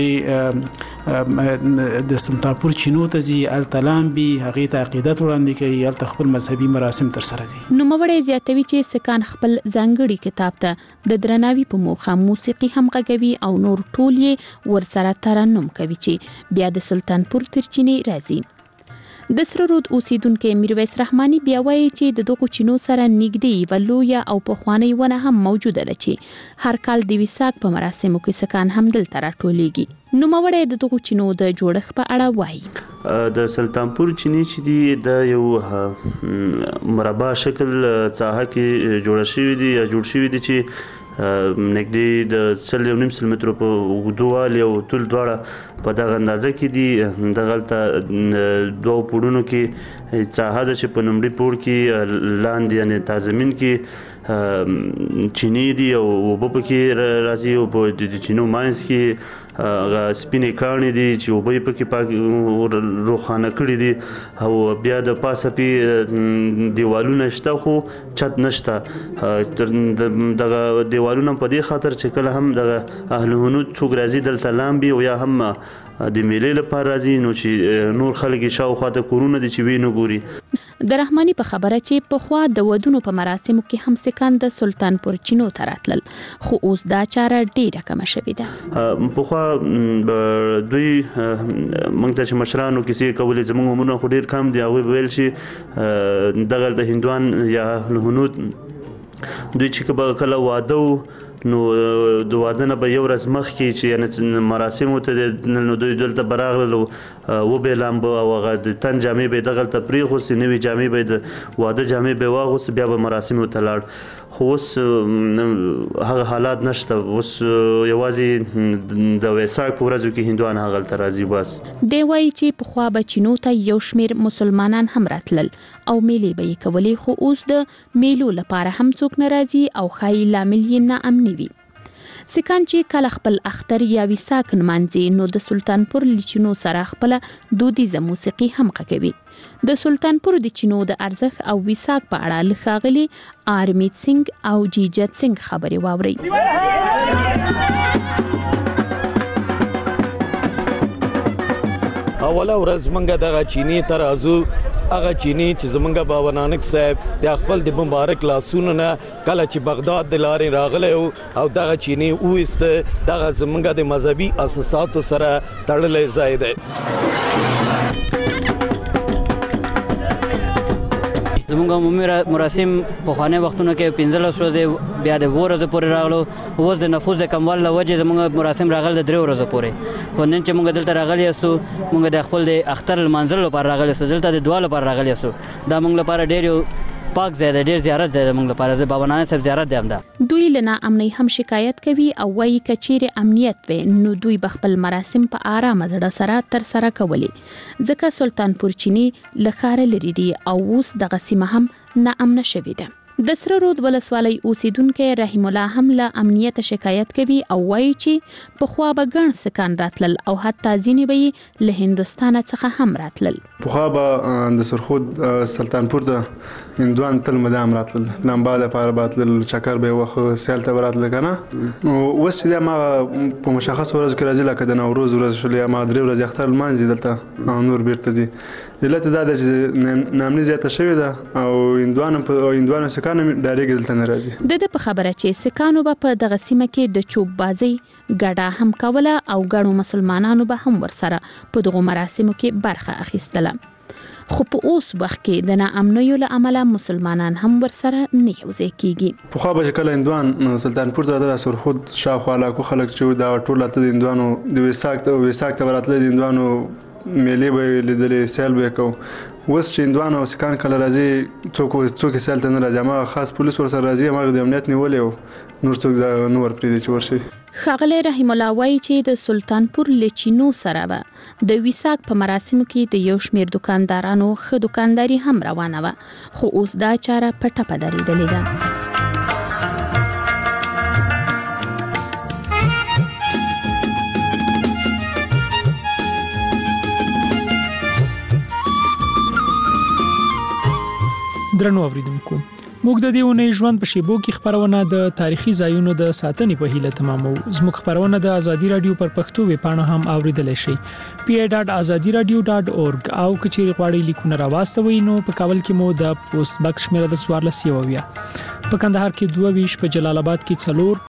دوی د سلطانپور چینو ته ځي التلام بي هغه ته عقیدت وړاندې کوي الته خپل مذهبي مراسم تر سره کوي نو مړی زیاتوي چې سکان خپل ځانګړي کتاب ته د درناوي په موخه موسیقي هم غږوي او نور ټول یې ورسره ترنم کوي چې بیا د سلطانپور تر چینه راځي د سره رود اوسیدونکو میرویس رحماني بیا وایي چې د دغه چینو سره نږدې ولویا او په خواني ونه هم موجوده ده چې هر کال د ویساک په مراسمو کې سکان هم دلته راټولېږي نو مړی د دغه چینو د جوړښت په اړه وایي د سلطانپور چینی چې دی د یو مربع شکل ساحه کې جوړ شوی دی یا جوړ شوی دی چې نږدې د 3.5 متر په اوږدوالي او طول دواړه په دغه اندازه کې دي دغه دوه پوړونو کې ساحه چې په نومړي پوړ کې لاندې یعنی تازمین کې چینی دی او وبو کې راځي او په د چینو ماینس کې سپینې کاڼي دي چې وبې پکې پاک روخانه کړي دي او بیا د پاسه پی دیوالونه شته خو چت نشته دغه دیوالونه په دې خاطر چې کله هم دغه اهل هنود څوک راځي دلته لامبي او یا هم د میلې لپاره راځي نو چې نور خلک شاوخوا ته کورونه دي چې وینو ګوري د رحماني په خبره چې په خوا د ودونو په مراسمو کې هم سکان د سلطانپور چینو ته راتلل خو اوس دا چاره ډیره کمه شوې ده په خوا دوی موږ ته چې مشرانو کیسې کولې زموږ عمرونه خو ډیر کم دي هغوی ویل چې دغه د هندوان یا هنود دوی چې کله واده نو د واده نه به یو ورځ مخکې چې یعنې مراسمو ته نو دوی دلته براغلل وبېلامبه او هغه د تن جامې به یې دغلته پرېښوستې نوې جامې به یې د واده جامې به یې واغوستې بیا به مراسمو ته لاړ خو اوس هغه حالات نشته اوس یوازې د ویساک په ورځو کې هندوان هغلته راځي بس دی وایي چې پخوا به چینو ته یو شمېر مسلمانان هم راتلل او میلې به یې کولې خو اوس د میلو لپاره هم څوک نه راځي او ښایي لامل یې ناامني وي سکان چې کله خپل اختر یا ویساک نمانځي نو د سلطانپور لچینو سره خپل دودیزه موسیقي هم غږوي د سلطانپور د چینو د ارزښت او ویساک په اړه لخاغلي آرمیت سنگ او جیجت سنگ خبري واوري اوله ورځ منګه دغه چینی ترازو هغه چینی چې زمونږ بابا نانک صاحب د خپل د مبارک لاسونو نه کله چې بغداد د لارې راغلی او دغه چینی وایسته دغه زمونږ د مذهبي اساساتو سره تړلی ځای دی زمونږ عمومي مراسم په خواني وختونو کې 15 ورځې بیا د 2 ورځې پورې راغلو اوس د نفوذ د کموالي له وجې زمونږ مراسم راغل د 3 ورځې پورې خو نن چې مونږ دلته راغلي یو مونږ د خپل د اختر لمانځلو لپاره راغلي یو دلته د دعا لپاره راغلي یو دا مونږ لپاره ډېر پاک ځای دی ډیر زیارت ځای دی موږ لپاره د بابا نانک صاحب زیارت دی همدا. دوی له ناامنۍ هم شکایت کوي او وایي که چیرې امنیت وي نو دوی به خپل مراسم په آرامه زړه سره ترسره کولی ځکه سلطانپور چینی له ښاره لرې دي او اوس دغه سیمه هم ناامنه شوې ده. د سره رود ولسوالۍ اوسیدونکو رحیم الله هم له امنیت شکایت کوي او وایي چې پخوا به ګڼ سکان راتلل او حتی ځینې به یې له هندوستان څخه هم راتلل. پخوا به د سرخود سلطانپور ته هندوان تل مدام راتلل لمبا د پاره راتلل چکر به وخت سیل ته راتلل کنه. اوس چې ما په مشخص ورځ کې راځي لکه د نوروز ورځ شولې ما درې ورځې اختر لمانځي دلته نور بیرته ځي. علت دا ده چې نامني زیاته شوې ده او هندوانو سکان ډایرکټ دلته نه راځي. د په خبره چې سکانو به په دغه سیمه کې د چوب بازي ګډه هم کوله او ګڼو مسلمانانو به هم ورسره په دغه مراسمو کې برخه اخیستله. خو په اوس وخت کې د ناامنیو له امله مسلمانان هم ورسره نه یوځای کیږي. په خو به کله هندوان سلطانپور ته راځي سرخود شاوخوا علاقو خلک چې دا ټول ته د هندوانو د وساک ته وراتل د هندوانو میلې به لیدلې سیل به کو. اوس چې هندوانو سکان کله راځي څوک سیل ته نه راځي ما خاص پولیس ورسره راځي ما د امنیت نیولې نور څوک نور پرې چې ورشي. ښاغلی رحیم الله وایي چې د سلطانپور له چینو سره به د ویساک په مراسمو کې د یو شمېر دکاندارانو ښه دکانداري هم روانه وه خو اوس دا چاره په ټپه درېدلې ده. درنو اوریدونکو موږ د دې ونې ژوند په شیبو کې خبرونه د تاریخي ځایونو د ساتنې په هیله تمامو. زموږ خبرونه د ازادي رادیو پر پښتو ویبپاڼه هم اوریدلای شئ pa.azadiradio.org او کچېری غواړئ لیکونه راوستوئ نو په کابل کې مو د پوسټ باکس شمیره د 14 په کندهار کې 22 په جلال آباد کې 4